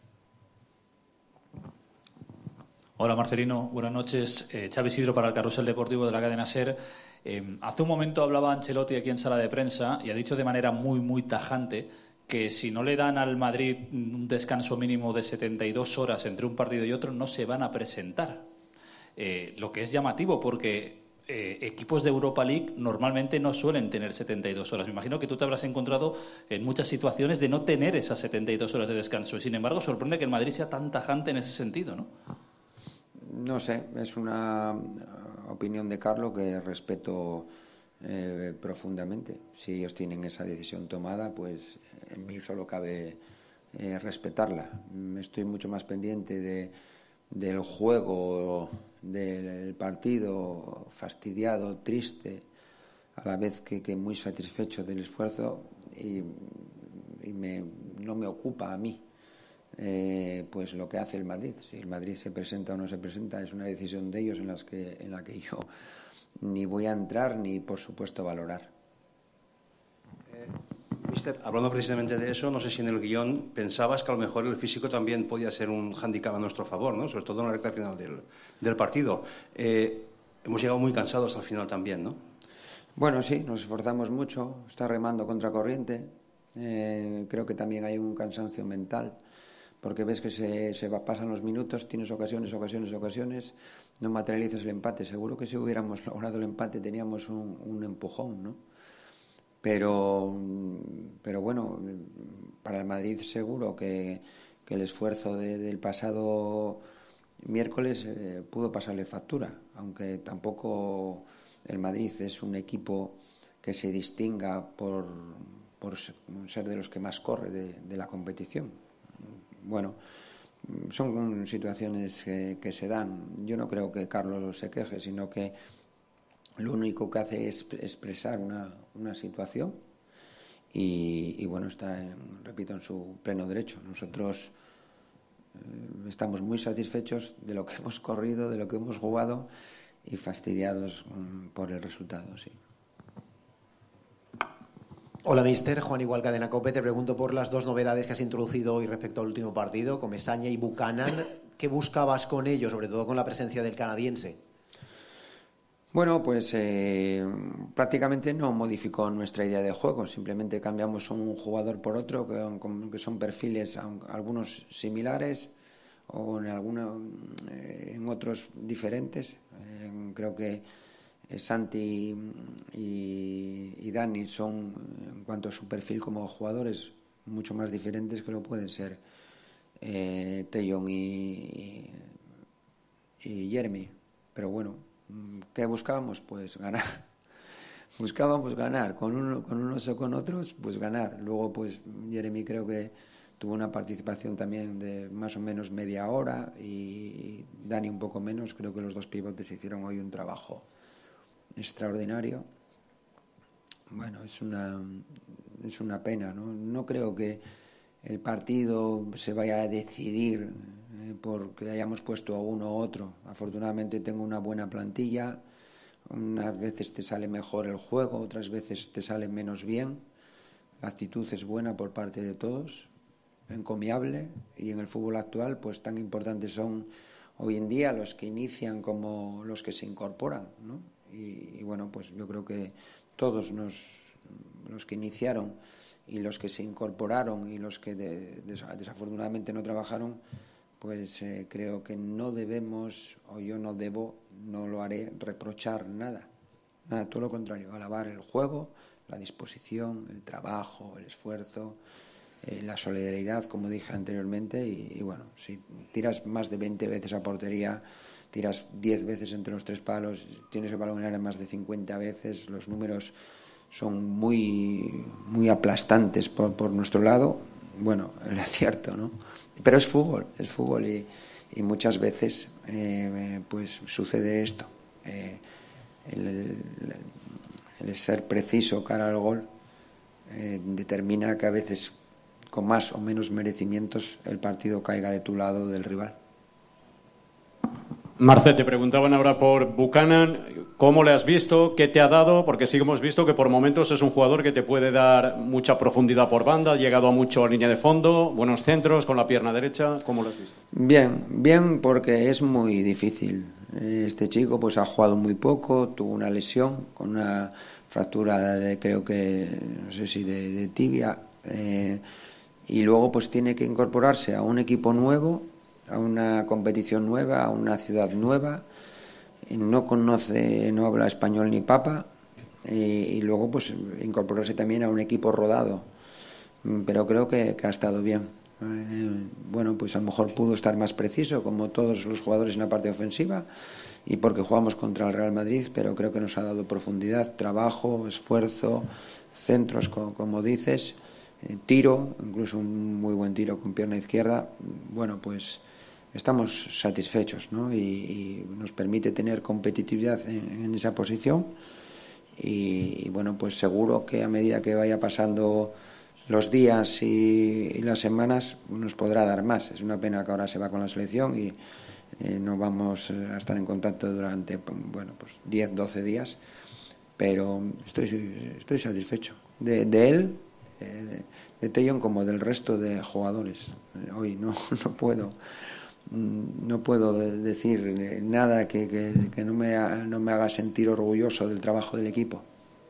Hola Marcelino, buenas noches. Eh, Xavi Isidro para el Carrusel Deportivo de la cadena SER. Eh, hace un momento hablaba Ancelotti aquí en sala de prensa y ha dicho de manera muy, muy tajante que si no le dan al Madrid un descanso mínimo de setenta y dos horas entre un partido y otro, no se van a presentar. Eh, lo que es llamativo porque Eh, equipos de Europa League normalmente no suelen tener setenta y dos horas. Me imagino que tú te habrás encontrado en muchas situaciones de no tener esas setenta y dos horas de descanso. Y sin embargo, sorprende que el Madrid sea tan tajante en ese sentido, ¿no? No sé, es una opinión de Carlo que respeto eh, profundamente. Si ellos tienen esa decisión tomada, pues en mí solo cabe eh, respetarla. Estoy mucho más pendiente de, del juego, del partido, fastidiado, triste, a la vez que, que muy satisfecho del esfuerzo y, y me, no me ocupa a mí eh, pues lo que hace el Madrid. Si el Madrid se presenta o no se presenta es una decisión de ellos en, las que, en la que yo ni voy a entrar ni por supuesto valorar. Mister, hablando precisamente de eso, no sé si en el guión pensabas que a lo mejor el físico también podía ser un hándicap a nuestro favor, ¿no? Sobre todo en la recta final del, del partido. Eh, hemos llegado muy cansados al final también, ¿no? Bueno, sí, nos esforzamos mucho, está remando contra corriente. Eh, creo que también hay un cansancio mental, porque ves que se, se va, pasan los minutos, tienes ocasiones, ocasiones, ocasiones, no materializas el empate. Seguro que si hubiéramos logrado el empate teníamos un, un empujón, ¿no? Pero, pero bueno, para el Madrid seguro que, que el esfuerzo de, del pasado miércoles eh, pudo pasarle factura, aunque tampoco el Madrid es un equipo que se distinga por, por ser de los que más corre de, de la competición. Bueno, son situaciones que, que se dan. Yo no creo que Carlos se queje, sino que lo único que hace es expresar una, una situación y, y bueno, está, en, repito, en su pleno derecho. Nosotros eh, estamos muy satisfechos de lo que hemos corrido, de lo que hemos jugado y fastidiados um, por el resultado, sí. Hola, mister. Juan Igual, Cadena COPE. Te pregunto por las dos novedades que has introducido hoy respecto al último partido, Comesaña y Buchanan. ¿Qué buscabas con ellos, sobre todo con la presencia del canadiense? Bueno, pues eh, prácticamente no modificó nuestra idea de juego, simplemente cambiamos un jugador por otro, que, que son perfiles algunos similares, o en alguna eh, en otros diferentes. Eh, creo que eh, Santi y, y Dani son, en cuanto a su perfil como jugadores, mucho más diferentes que lo pueden ser eh, Tejon y, y Jeremy. Pero bueno, ¿qué buscábamos? Pues ganar. Buscábamos ganar, con, uno, con unos o con otros, pues ganar. Luego, pues Jeremy creo que tuvo una participación también de más o menos media hora y Dani un poco menos. Creo que los dos pivotes hicieron hoy un trabajo extraordinario. Bueno, es una, es una pena, ¿no? No creo que el partido se vaya a decidir eh, porque hayamos puesto a uno u otro. Afortunadamente tengo una buena plantilla. Unas veces te sale mejor el juego, otras veces te sale menos bien. La actitud es buena por parte de todos, encomiable, y en el fútbol actual pues tan importantes son hoy en día los que inician como los que se incorporan, ¿no? Y, y bueno, pues yo creo que todos nos, los que iniciaron y los que se incorporaron y los que de, des, desafortunadamente no trabajaron, pues eh, creo que no debemos, o yo no debo, no lo haré, reprochar nada. Nada, todo lo contrario, alabar el juego, la disposición, el trabajo, el esfuerzo, eh, la solidaridad, como dije anteriormente, y, y bueno, si tiras más de veinte veces a portería, tiras diez veces entre los tres palos, tienes el balón en el área más de cincuenta veces, los números son muy, muy aplastantes por, por nuestro lado. Bueno, el acierto, ¿no? Pero es fútbol, es fútbol y, y muchas veces eh, pues sucede esto. Eh, el, el, el ser preciso cara al gol eh, determina que a veces con más o menos merecimientos el partido caiga de tu lado del rival. Marce, te preguntaban ahora por Buchanan, ¿cómo le has visto? ¿Qué te ha dado? Porque sí que hemos visto que por momentos es un jugador que te puede dar mucha profundidad por banda, ha llegado a mucho a línea de fondo, buenos centros con la pierna derecha. ¿Cómo lo has visto? Bien, bien, porque es muy difícil. Este chico pues ha jugado muy poco, tuvo una lesión con una fractura de, creo que, no sé si de, de tibia, eh, y luego pues tiene que incorporarse a un equipo nuevo, a una competición nueva, a una ciudad nueva, no conoce, no habla español ni papa, y, y luego pues incorporarse también a un equipo rodado, pero creo que, que ha estado bien. Eh, bueno, pues a lo mejor pudo estar más preciso, como todos los jugadores en la parte ofensiva, y porque jugamos contra el Real Madrid, pero creo que nos ha dado profundidad, trabajo, esfuerzo, centros, como, como dices, eh, tiro, incluso un muy buen tiro con pierna izquierda. Bueno, pues estamos satisfechos, ¿no? Y, y nos permite tener competitividad en, en esa posición y, y bueno, pues seguro que a medida que vaya pasando los días y, y las semanas nos podrá dar más. Es una pena que ahora se va con la selección y eh, no vamos a estar en contacto durante, bueno, pues diez, doce días, pero estoy, estoy satisfecho de, de él, eh, de Tejon, como del resto de jugadores. Hoy no, no puedo no puedo decir nada que, que, que no, me, no me haga sentir orgulloso del trabajo del equipo.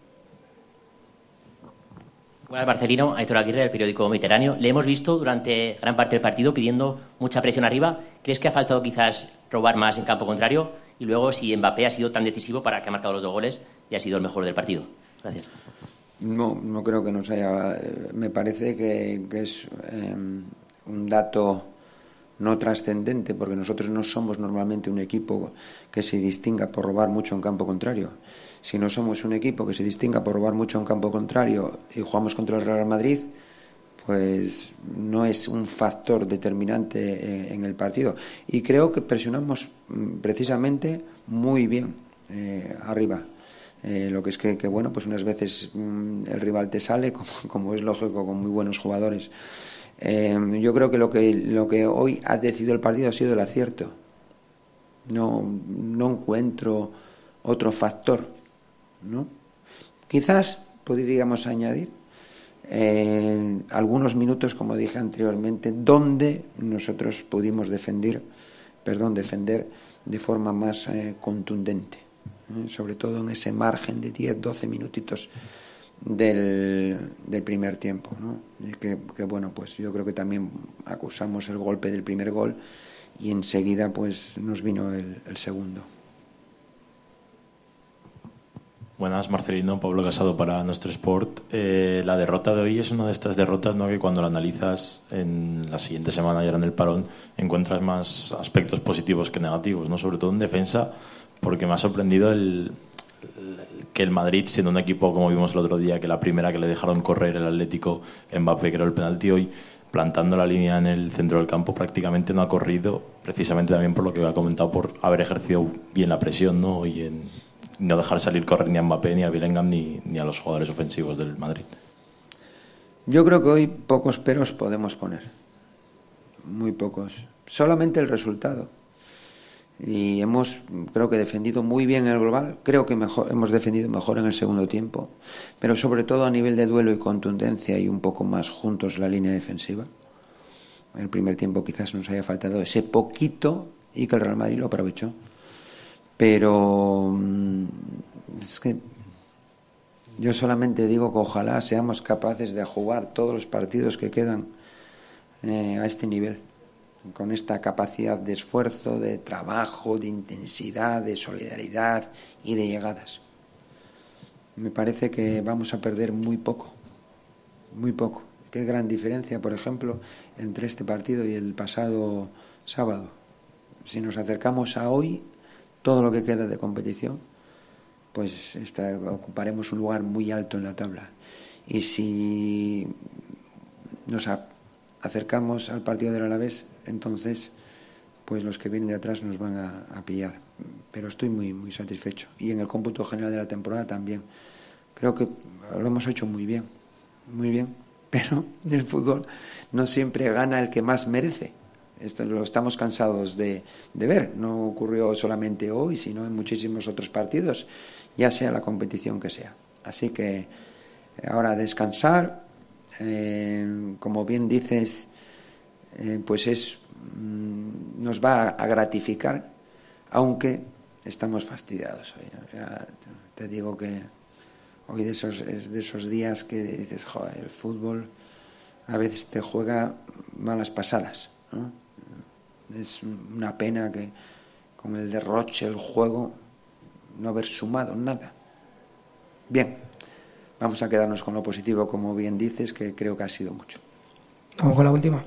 Buenas, Marcelino. Aitor Aguirre, del periódico Mediterráneo. Le hemos visto durante gran parte del partido pidiendo mucha presión arriba. ¿Crees que ha faltado quizás robar más en campo contrario? Y luego, si Mbappé ha sido tan decisivo para que ha marcado los dos goles y ha sido el mejor del partido. Gracias. No, no creo que nos haya... Me parece que, que es eh, un dato no trascendente, porque nosotros no somos normalmente un equipo que se distinga por robar mucho en campo contrario. Si no somos un equipo que se distinga por robar mucho en campo contrario y jugamos contra el Real Madrid, pues no es un factor determinante en el partido. Y creo que presionamos precisamente muy bien eh, arriba. Eh, lo que es que, que, bueno, pues unas veces mm, el rival te sale, como, como es lógico, con muy buenos jugadores. Eh, yo creo que lo que lo que hoy ha decidido el partido ha sido el acierto. No, no encuentro otro factor, ¿no? Quizás podríamos añadir eh, algunos minutos, como dije anteriormente, donde nosotros pudimos defender, perdón, defender de forma más eh, contundente, ¿eh? Sobre todo en ese margen de diez, doce minutitos Del, del primer tiempo, ¿no? Que, que bueno, pues yo creo que también acusamos el golpe del primer gol y enseguida pues nos vino el, el segundo. Buenas, Marcelino, Pablo Casado para Nuestro Sport. Eh, la derrota de hoy es una de estas derrotas, ¿no?, que cuando la analizas en la siguiente semana y ahora en el parón encuentras más aspectos positivos que negativos, ¿no? Sobre todo en defensa, porque me ha sorprendido el, el, que el Madrid, siendo un equipo, como vimos el otro día, que la primera que le dejaron correr el Atlético, Mbappé creó el penalti, hoy plantando la línea en el centro del campo prácticamente no ha corrido, precisamente también por lo que ha comentado, por haber ejercido bien la presión, ¿no?, y en no dejar salir correr ni a Mbappé, ni a Bellingham, ni, ni a los jugadores ofensivos del Madrid. Yo creo que hoy pocos peros podemos poner, muy pocos, solamente el resultado. Y hemos, creo que defendido muy bien el global, creo que mejor, hemos defendido mejor en el segundo tiempo, pero sobre todo a nivel de duelo y contundencia y un poco más juntos la línea defensiva. En el primer tiempo quizás nos haya faltado ese poquito y que el Real Madrid lo aprovechó. Pero es que yo solamente digo que ojalá seamos capaces de jugar todos los partidos que quedan eh, a este nivel, con esta capacidad de esfuerzo, de trabajo, de intensidad, de solidaridad y de llegadas. Me parece que vamos a perder muy poco, muy poco. Qué gran diferencia, por ejemplo, entre este partido y el pasado sábado. Si nos acercamos a hoy, todo lo que queda de competición, pues está, ocuparemos un lugar muy alto en la tabla. Y si nos a, acercamos al partido del Alavés, entonces pues los que vienen de atrás nos van a, a pillar. Pero estoy muy, muy satisfecho. Y en el cómputo general de la temporada también. Creo que lo hemos hecho muy bien, muy bien. Pero en el fútbol no siempre gana el que más merece. Esto lo estamos cansados de, de ver. No ocurrió solamente hoy, sino en muchísimos otros partidos, ya sea la competición que sea. Así que ahora descansar, eh, como bien dices, eh, pues es mm, nos va a gratificar, aunque estamos fastidiados hoy. Ya te digo que hoy de esos, es de esos días que dices, joder, el fútbol a veces te juega malas pasadas, ¿no? Es una pena que con el derroche, el juego, no haber sumado nada. Bien, vamos a quedarnos con lo positivo, como bien dices, que creo que ha sido mucho. Vamos con la última.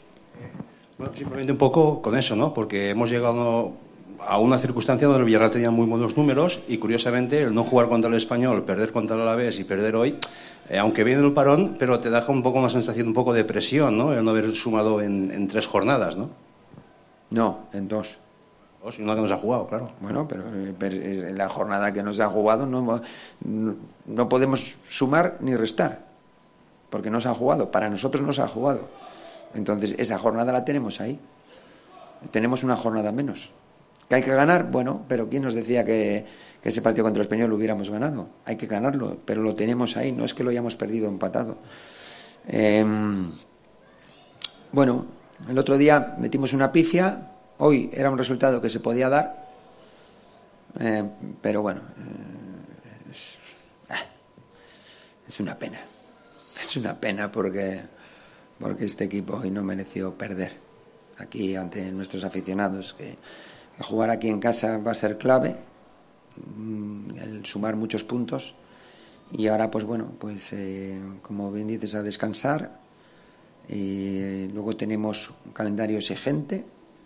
Bueno, simplemente un poco con eso, ¿no? Porque hemos llegado a una circunstancia donde el Villarreal tenía muy buenos números y, curiosamente, el no jugar contra el Español, perder contra el Alavés y perder hoy, eh, aunque viene el parón, pero te deja un poco una sensación un poco de presión, ¿no? El no haber sumado en, en tres jornadas, ¿no? No, en dos. Dos y una que nos ha jugado, claro. Bueno, pero, pero en la jornada que nos ha jugado no, no, no podemos sumar ni restar, porque no se ha jugado. Para nosotros no se ha jugado. Entonces, esa jornada la tenemos ahí. Tenemos una jornada menos. ¿Que hay que ganar? Bueno, pero ¿quién nos decía que, que ese partido contra el Español lo hubiéramos ganado? Hay que ganarlo, pero lo tenemos ahí. No es que lo hayamos perdido empatado. Eh, bueno, el otro día metimos una pifia. Hoy era un resultado que se podía dar. Eh, pero bueno, eh, es, ah, es una pena. Es una pena porque, porque este equipo hoy no mereció perder aquí ante nuestros aficionados. Que, que jugar aquí en casa va a ser clave, el sumar muchos puntos. Y ahora, pues bueno, pues eh, como bien dices, a descansar. Y luego tenemos un calendario exigente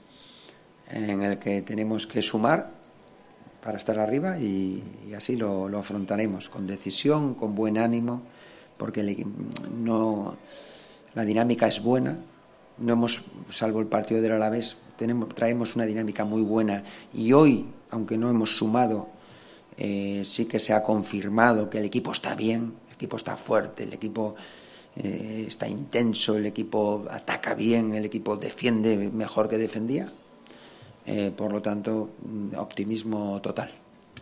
en el que tenemos que sumar para estar arriba y, y así lo, lo afrontaremos con decisión, con buen ánimo, porque le, no, la dinámica es buena. No hemos, salvo el partido del Alavés, tenemos, traemos una dinámica muy buena y hoy, aunque no hemos sumado, eh, sí que se ha confirmado que el equipo está bien, el equipo está fuerte, el equipo eh, está intenso, el equipo ataca bien, el equipo defiende mejor que defendía. Eh, por lo tanto, optimismo total.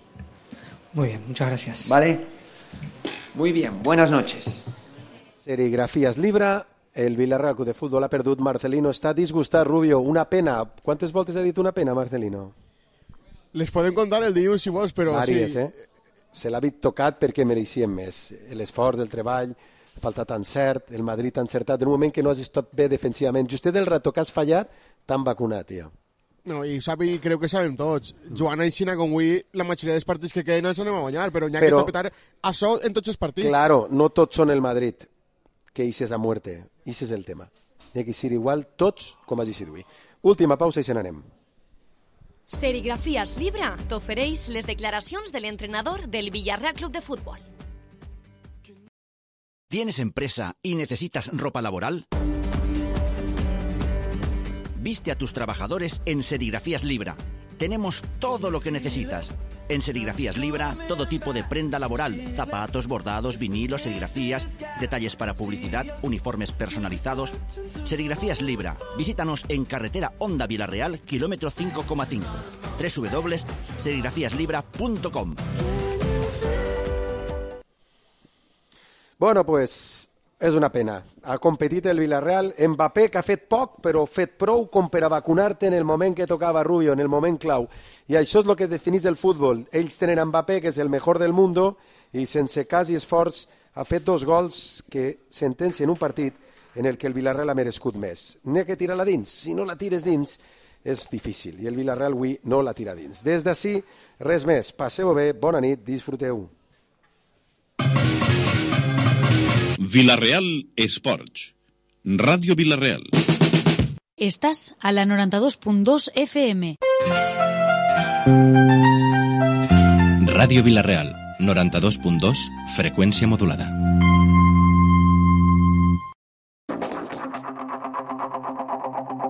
Muy bien, muchas gracias. Vale, muy bien, buenas noches. Serigrafías Libra, el Villarreal de Futbol ha perdut, Marcelino està disgustat, Rubio, una pena. Quantes voltes ha dit una pena, Marcelino? Les podem contar el dilluns si vols, però Vàries, sí. eh? Se l'ha vist tocat perquè mereixien més. L'esforç, el treball, falta tan cert, el Madrid tan encertat. En un moment que no has estat bé defensivament, justet el rato que has fallat, t'han vacunat, ja. No, i, sabi, creu que sabem tots. Joan Aixina, com avui, la majoria dels partits que queden els anem a guanyar, però n'hi ha però, que tapetar això en tots els partits. Claro, no tots són el Madrid, que ixes a muerte. Ixes és el tema. Hi ha que ser igual tots com hagi sigut avui. Última pausa i se n'anem. Serigrafías Libra t'ofereix les declaracions de l'entrenador del Villarreal Club de Fútbol. ¿Tienes empresa y necesitas ropa laboral? Viste a tus trabajadores en Serigrafías Libra. Tenemos todo lo que necesitas. En Serigrafías Libra, todo tipo de prenda laboral, zapatos, bordados, vinilos, serigrafías, detalles para publicidad, uniformes personalizados. Serigrafías Libra. Visítanos en carretera Honda Villarreal, kilómetro cinco coma cinco. doble u doble u doble u punto serigrafías libra punto com. Bueno, pues és una pena. Ha competit el Villarreal. Mbappé, que ha fet poc, però ha fet prou com per a vacunar-te en el moment que tocava Rubio, en el moment clau. I això és el que defineix el futbol. Ells tenen Mbappé, que és el millor del món, i sense cas i esforç ha fet dos gols que sentencien un partit en el que el Villarreal ha merescut més. N'hi ha que tirar-la dins. Si no la tires dins, és difícil. I el Villarreal avui no la tira dins. Des d'ací, res més. Passeu bé, bona nit, disfruteu. Villarreal Esports. Radio Villarreal. Estás a la noranta-dos punt dos F M. Radio Villarreal, noranta-dos punt dos, freqüència modulada.